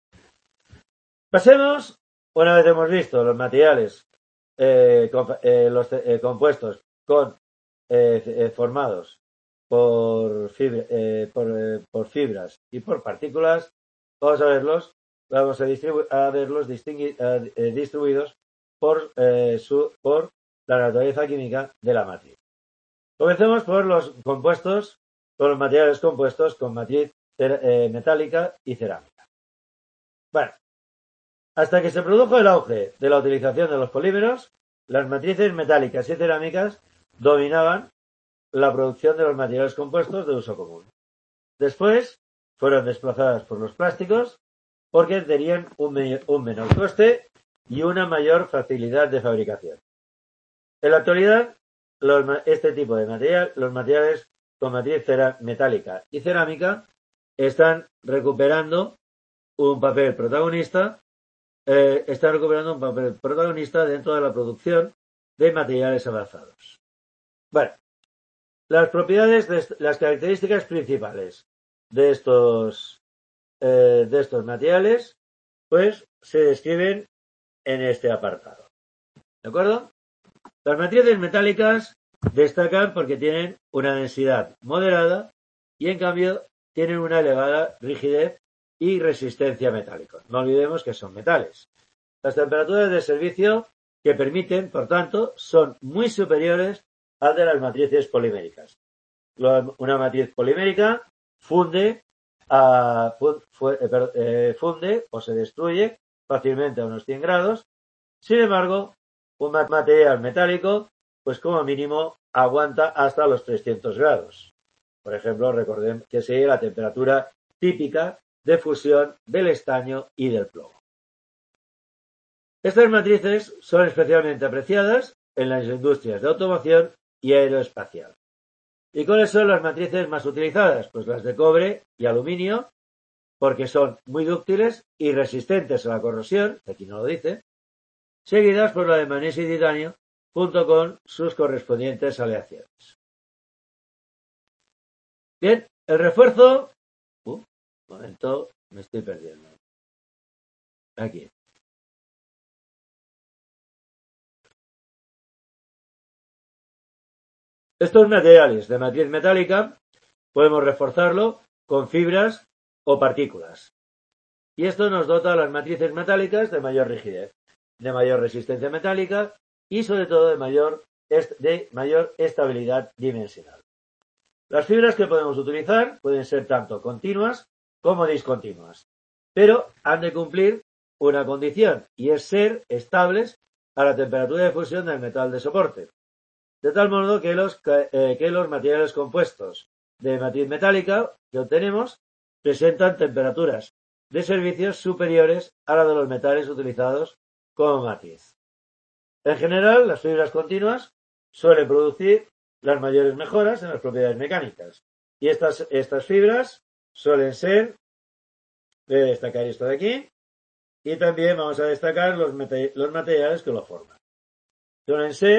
[SPEAKER 1] Pasemos, una vez hemos visto los materiales eh, con, eh, los eh, compuestos con eh, eh, formados por, fibra, eh, por, eh, por fibras y por partículas, vamos a verlos, vamos a, a verlos eh, distribuidos por, eh, su, por la naturaleza química de la matriz. Comencemos por los compuestos, por los materiales compuestos con matriz eh, metálica y cerámica. Bueno, hasta que se produjo el auge de la utilización de los polímeros, las matrices metálicas y cerámicas dominaban la producción de los materiales compuestos de uso común. Después fueron desplazadas por los plásticos porque tenían un, me un menor coste y una mayor facilidad de fabricación. En la actualidad, los, este tipo de material, los materiales con matriz metálica y cerámica, están recuperando un papel protagonista, eh, están recuperando un papel protagonista dentro de la producción de materiales avanzados. Bueno, las propiedades, de las características principales de estos, eh, de estos materiales, pues se describen en este apartado. ¿De acuerdo? Las matrices metálicas destacan porque tienen una densidad moderada y en cambio tienen una elevada rigidez y resistencia metálica. No olvidemos que son metales. Las temperaturas de servicio que permiten, por tanto, son muy superiores al de las matrices poliméricas. Una matriz polimérica funde, a, eh, funde o se destruye fácilmente a unos cien grados. Sin embargo, un material metálico, pues como mínimo, aguanta hasta los trescientos grados. Por ejemplo, recordemos que sería la temperatura típica de fusión del estaño y del plomo. Estas matrices son especialmente apreciadas en las industrias de automoción y aeroespacial. ¿Y cuáles son las matrices más utilizadas? Pues las de cobre y aluminio, porque son muy dúctiles y resistentes a la corrosión, aquí no lo dice, seguidas por la de magnesio y titanio, junto con sus correspondientes aleaciones. Bien, el refuerzo... Uh, un momento, me estoy perdiendo. Aquí. Estos materiales de matriz metálica podemos reforzarlo con fibras o partículas. Y esto nos dota a las matrices metálicas de mayor rigidez, de mayor resistencia metálica y sobre todo de mayor, de mayor estabilidad dimensional. Las fibras que podemos utilizar pueden ser tanto continuas como discontinuas, pero han de cumplir una condición y es ser estables a la temperatura de fusión del metal de soporte. De tal modo que los, eh, que los materiales compuestos de matriz metálica que obtenemos presentan temperaturas de servicio superiores a la de los metales utilizados como matriz. En general, las fibras continuas suelen producir las mayores mejoras en las propiedades mecánicas. Y estas, estas fibras suelen ser, voy a destacar esto de aquí, y también vamos a destacar los, los materiales que lo forman. Suelen ser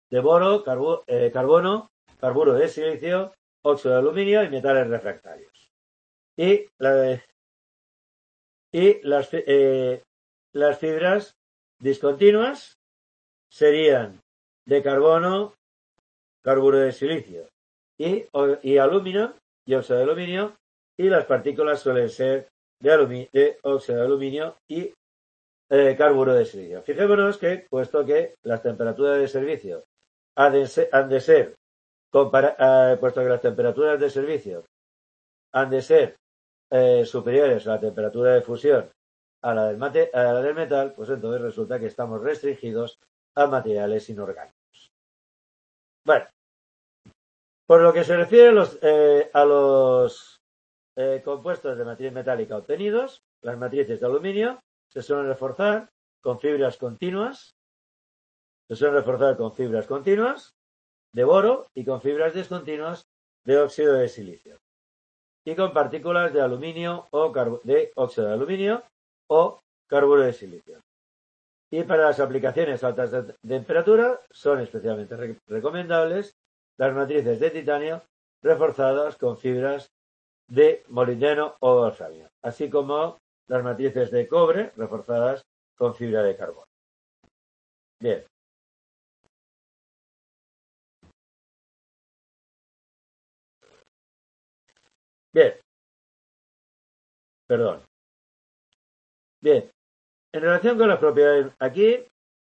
[SPEAKER 1] de boro, carbo, eh, carbono, carburo de silicio, óxido de aluminio y metales refractarios. Y, la, y las, eh, las fibras discontinuas serían de carbono, carburo de silicio y, y aluminio y óxido de aluminio, y las partículas suelen ser de, alumi, de óxido de aluminio y eh, carburo de silicio. Fijémonos que, puesto que las temperaturas de servicio han de ser, han de ser compara, eh, puesto que las temperaturas de servicio han de ser eh, superiores a la temperatura de fusión a la, del mate, a la del metal, pues entonces resulta que estamos restringidos a materiales inorgánicos. Bueno, por lo que se refiere a los, eh, a los eh, compuestos de matriz metálica obtenidos, las matrices de aluminio se suelen reforzar con fibras continuas, se suelen reforzar con fibras continuas de boro y con fibras discontinuas de óxido de silicio, y con partículas de aluminio o de óxido de aluminio o carburo de silicio. Y para las aplicaciones a altas de temperatura son especialmente re recomendables las matrices de titanio reforzadas con fibras de molibdeno o wolframio, así como las matrices de cobre reforzadas con fibra de carbono. Bien. Bien. Perdón. Bien. En relación con las propiedades, aquí,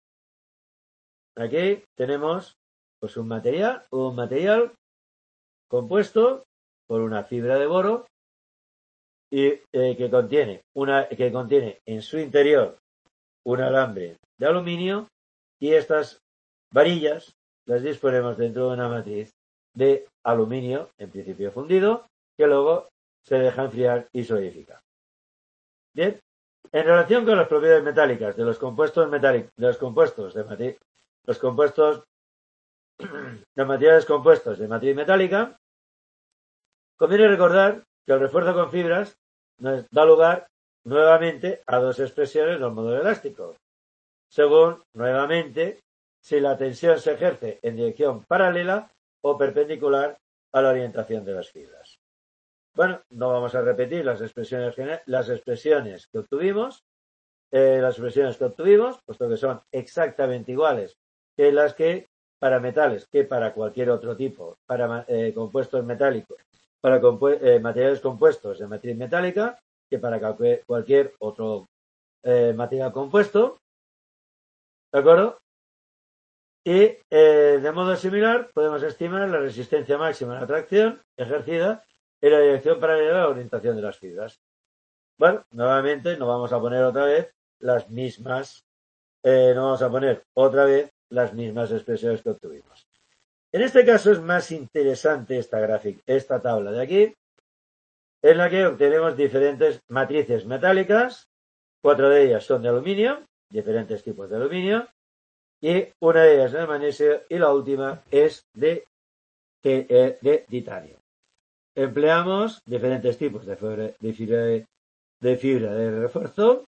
[SPEAKER 1] aquí tenemos pues un material, un material compuesto por una fibra de boro y eh, que contiene una que contiene en su interior un alambre de aluminio, y estas varillas las disponemos dentro de una matriz de aluminio, en principio fundido, que luego se deja enfriar y solidifica. Bien, en relación con las propiedades metálicas de los compuestos metálicos, de los compuestos de matriz, los compuestos de materiales compuestos de matriz metálica, conviene recordar que el refuerzo con fibras nos da lugar nuevamente a dos expresiones del módulo elástico, según, nuevamente, si la tensión se ejerce en dirección paralela o perpendicular a la orientación de las fibras. Bueno, no vamos a repetir las expresiones, las expresiones que obtuvimos, eh, las expresiones que obtuvimos, puesto que son exactamente iguales que las que para metales, que para cualquier otro tipo, para eh, compuestos metálicos, para compu eh, materiales compuestos de matriz metálica, que para cualquier otro eh, material compuesto. ¿De acuerdo? Y eh, de modo similar podemos estimar la resistencia máxima de la tracción ejercida en la dirección paralela a la orientación de las fibras. Bueno, nuevamente no vamos a poner otra vez las mismas, eh, no vamos a poner otra vez las mismas expresiones que obtuvimos. En este caso es más interesante esta gráfica, esta tabla de aquí, en la que obtenemos diferentes matrices metálicas. Cuatro de ellas son de aluminio, diferentes tipos de aluminio, y una de ellas es de magnesio, y la última es de, de, de titanio. Empleamos diferentes tipos de fibra de, fibra de, de, fibra de refuerzo,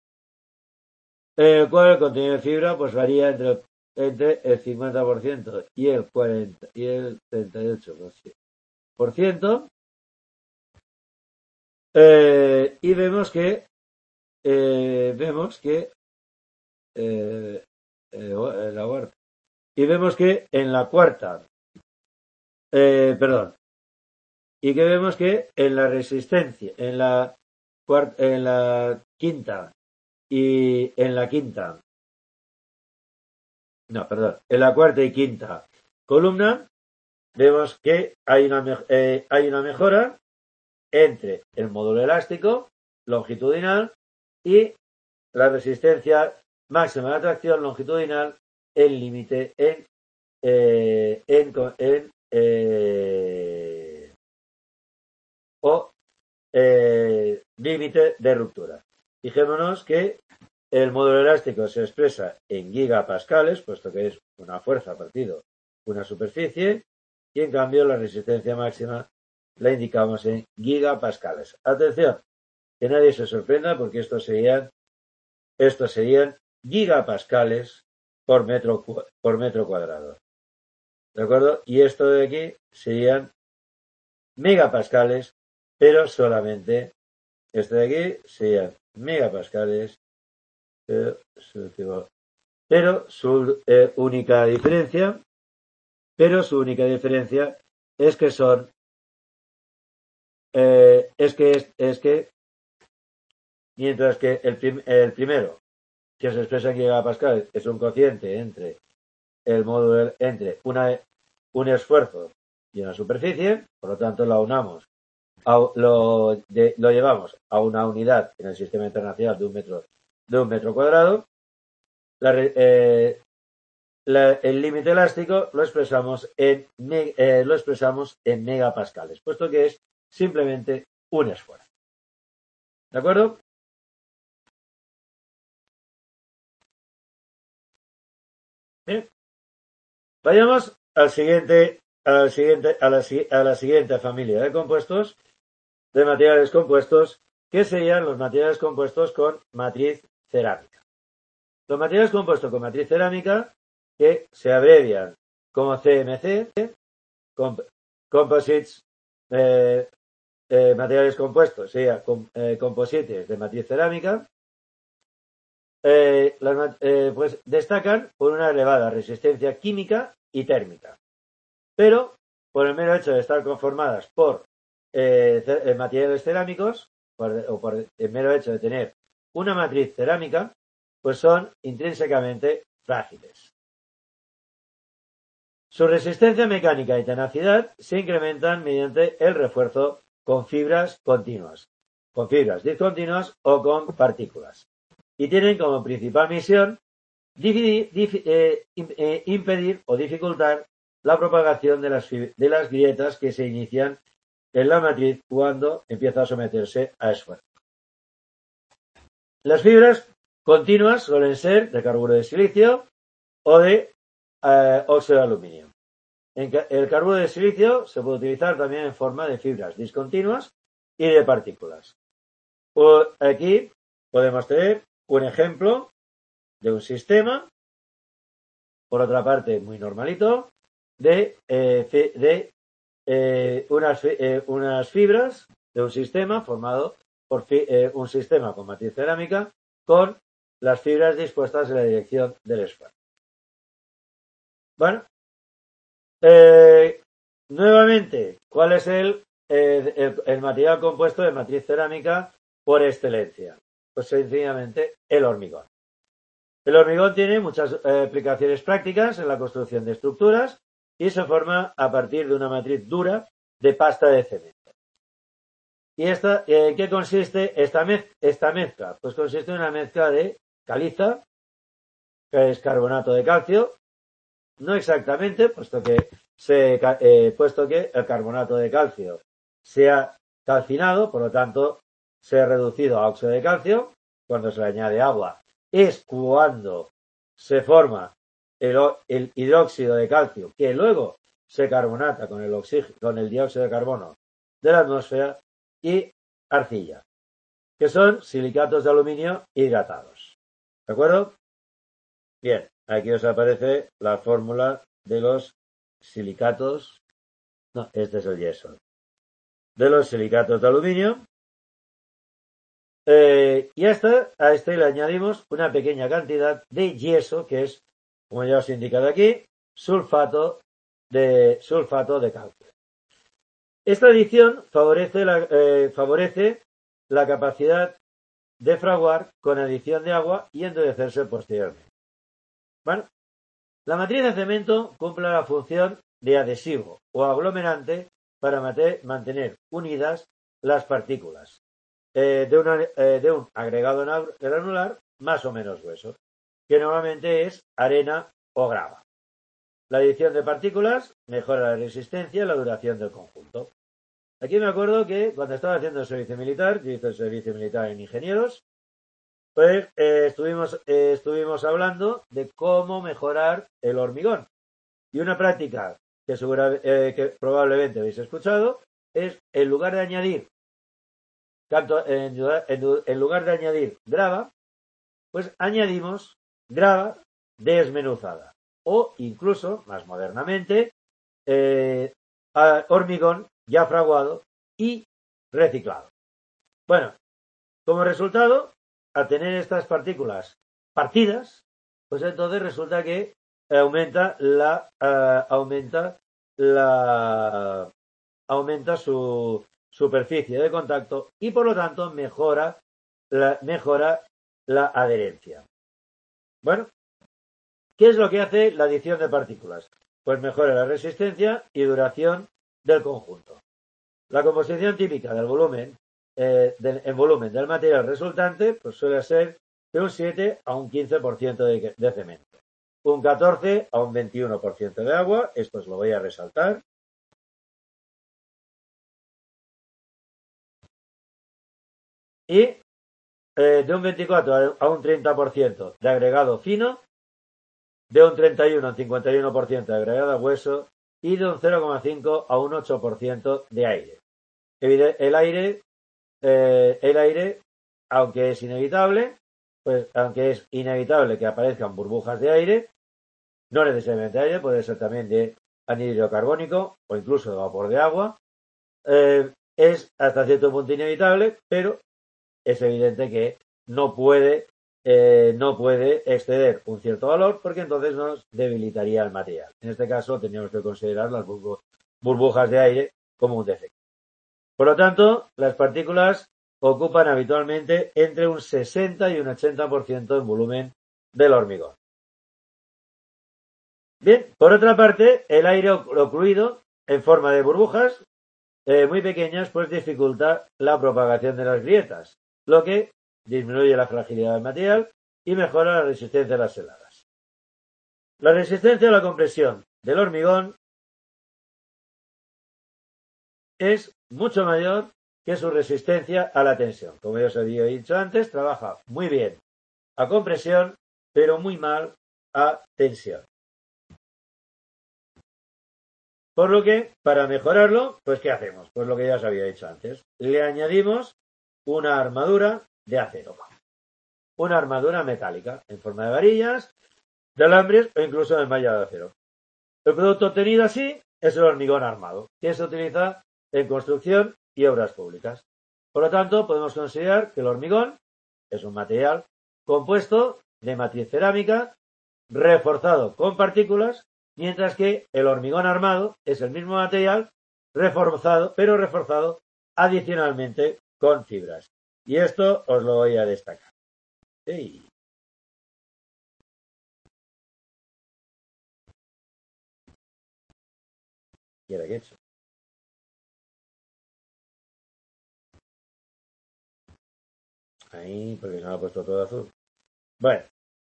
[SPEAKER 1] el cual el contenido de fibra pues varía entre, entre el cincuenta por ciento y el cuarenta y el treinta y ocho por ciento. Eh, y vemos que eh, vemos que eh, eh, la cuarta y vemos que en la cuarta eh, perdón y que vemos que en la resistencia en la cuarta, en la quinta y en la quinta no perdón en la cuarta y quinta columna vemos que hay una eh, hay una mejora entre el módulo elástico longitudinal y la resistencia máxima de atracción longitudinal en límite en, eh, en, en eh, o eh, límite de ruptura. Fijémonos que el módulo elástico se expresa en gigapascales, puesto que es una fuerza partido una superficie, y en cambio la resistencia máxima la indicamos en gigapascales. Atención, que nadie se sorprenda, porque estos serían, estos serían gigapascales por metro, por metro cuadrado. ¿De acuerdo? Y esto de aquí serían megapascales, pero solamente este de aquí serían megapascales, pero su, pero su eh, única diferencia, pero su única diferencia es que son, eh, es que es, es que mientras que el, prim, el primero que se expresa en gigapascales es un cociente entre el módulo entre una, un esfuerzo y una superficie, por lo tanto lo unamos, a, lo, de, lo llevamos a una unidad en el sistema internacional de un metro, de un metro cuadrado. La, eh, la, el límite elástico lo expresamos en eh, lo expresamos en megapascales, puesto que es simplemente un esfuerzo. ¿De acuerdo? Bien. Vayamos al siguiente, al siguiente, a la, a la siguiente familia de compuestos, de materiales compuestos, que serían los materiales compuestos con matriz cerámica. Los materiales compuestos con matriz cerámica, que se abrevian como C M C, comp Composites, eh, eh, materiales compuestos, sería com eh, composites de matriz cerámica, eh, las, eh, pues destacan por una elevada resistencia química y térmica, pero por el mero hecho de estar conformadas por eh, materiales cerámicos, por, o por el mero hecho de tener una matriz cerámica, pues son intrínsecamente frágiles. Su resistencia mecánica y tenacidad se incrementan mediante el refuerzo con fibras continuas, con fibras discontinuas o con partículas, y tienen como principal misión dividir, dif, eh, eh, impedir o dificultar la propagación de las, de las grietas que se inician en la matriz cuando empieza a someterse a esfuerzo. Las fibras continuas suelen ser de carburo de silicio o de eh, óxido de aluminio. En el carburo de silicio se puede utilizar también en forma de fibras discontinuas y de partículas. Aquí podemos tener un ejemplo de un sistema, por otra parte muy normalito, de, eh, de eh, unas, eh, unas fibras de un sistema formado por fi eh, un sistema con matriz cerámica con las fibras dispuestas en la dirección del esfuerzo. Bueno, eh, nuevamente, ¿cuál es el, eh, el, el material compuesto de matriz cerámica por excelencia? Pues sencillamente el hormigón. El hormigón tiene muchas eh, aplicaciones prácticas en la construcción de estructuras y se forma a partir de una matriz dura de pasta de cemento. ¿Y esta, en eh, qué consiste esta, mez esta mezcla? Pues consiste en una mezcla de caliza, que es carbonato de calcio, no exactamente, puesto que, se, eh, puesto que el carbonato de calcio se ha calcinado, por lo tanto se ha reducido a óxido de calcio. Cuando se le añade agua es cuando se forma el, el hidróxido de calcio, que luego se carbonata con el, oxígeno, con el dióxido de carbono de la atmósfera, y arcilla, que son silicatos de aluminio hidratados. ¿De acuerdo? Bien, aquí os aparece la fórmula de los silicatos. No, este es el yeso. De los silicatos de aluminio. Eh, y a este, a este le añadimos una pequeña cantidad de yeso, que es, como ya os he indicado aquí, sulfato de, sulfato de calcio. Esta adición favorece la, eh, favorece la capacidad de fraguar con adición de agua y endurecerse posteriormente. Bueno, la matriz de cemento cumple la función de adhesivo o aglomerante para mantener unidas las partículas eh, de, una, eh, de un agregado granular más o menos grueso, que normalmente es arena o grava. La adición de partículas mejora la resistencia y la duración del conjunto. Aquí me acuerdo que cuando estaba haciendo el servicio militar, yo hice el servicio militar en ingenieros, pues eh, estuvimos, eh, estuvimos hablando de cómo mejorar el hormigón. Y una práctica que, segura, eh, que probablemente habéis escuchado es, en lugar de añadir tanto en, en, en lugar de añadir grava, pues añadimos grava desmenuzada. O incluso, más modernamente, eh, hormigón ya fraguado y reciclado. Bueno, como resultado, al tener estas partículas partidas, pues entonces resulta que aumenta la uh, aumenta la aumenta su superficie de contacto y por lo tanto mejora la, mejora la adherencia. Bueno, ¿qué es lo que hace la adición de partículas? Pues mejora la resistencia y duración del conjunto. La composición típica del volumen eh, del, en volumen del material resultante pues suele ser de un siete a un quince por ciento de, de cemento, un catorce a un veintiuno por ciento de agua, esto os lo voy a resaltar, y eh, de un veinticuatro a un treinta por ciento de agregado fino, de un treinta y uno a un cincuenta y uno por ciento de agregado hueso y de un cero coma cinco a un ocho por ciento de aire. El aire, eh, el aire, aunque es inevitable, pues aunque es inevitable que aparezcan burbujas de aire, no necesariamente aire, puede ser también de anhídrido carbónico o incluso de vapor de agua, eh, es hasta cierto punto inevitable, pero es evidente que no puede, eh, no puede exceder un cierto valor porque entonces nos debilitaría el material. En este caso tenemos que considerar las burbujas de aire como un defecto. Por lo tanto, las partículas ocupan habitualmente entre un sesenta y un ochenta por ciento en volumen del hormigón. Bien, por otra parte, el aire ocluido en forma de burbujas eh, muy pequeñas pues dificulta la propagación de las grietas, lo que disminuye la fragilidad del material y mejora la resistencia a las heladas. La resistencia a la compresión del hormigón es mucho mayor que su resistencia a la tensión. Como ya os había dicho antes, trabaja muy bien a compresión, pero muy mal a tensión. Por lo que, para mejorarlo, pues ¿qué hacemos? Pues lo que ya os había dicho antes. Le añadimos una armadura de acero. Una armadura metálica, en forma de varillas, de alambres o incluso de malla de acero. El producto obtenido así es el hormigón armado, que se utiliza en construcción y obras públicas. Por lo tanto, podemos considerar que el hormigón es un material compuesto de matriz cerámica reforzado con partículas, mientras que el hormigón armado es el mismo material reforzado, pero reforzado adicionalmente con fibras. Y esto os lo voy a destacar. ¡Ey! ¿Y ahora qué he hecho? Ahí, porque se me ha puesto todo azul. Bueno.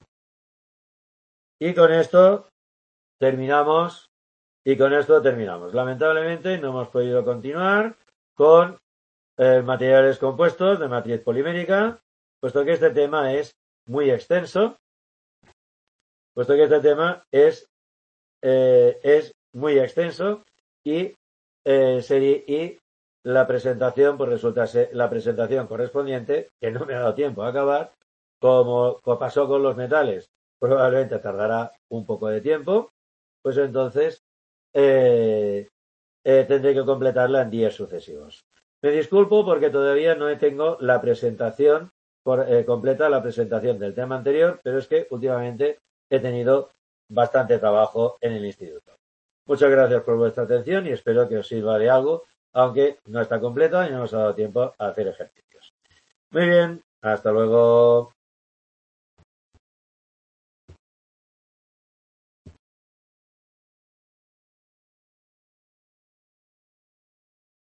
[SPEAKER 1] Y con esto terminamos. Y con esto terminamos. Lamentablemente no hemos podido continuar con eh, materiales compuestos de matriz polimérica, puesto que este tema es muy extenso. Puesto que este tema es, eh, es muy extenso y, eh, sería, y la presentación, pues resulta ser la presentación correspondiente, que no me ha dado tiempo a acabar, como, como pasó con los metales, probablemente tardará un poco de tiempo, pues entonces eh, eh, tendré que completarla en días sucesivos. Me disculpo porque todavía no tengo la presentación por, eh, completa, la presentación del tema anterior, pero es que últimamente he tenido bastante trabajo en el instituto. Muchas gracias por vuestra atención y espero que os sirva de algo, aunque no está completa y no nos ha dado tiempo a hacer ejercicios. Muy bien, hasta luego.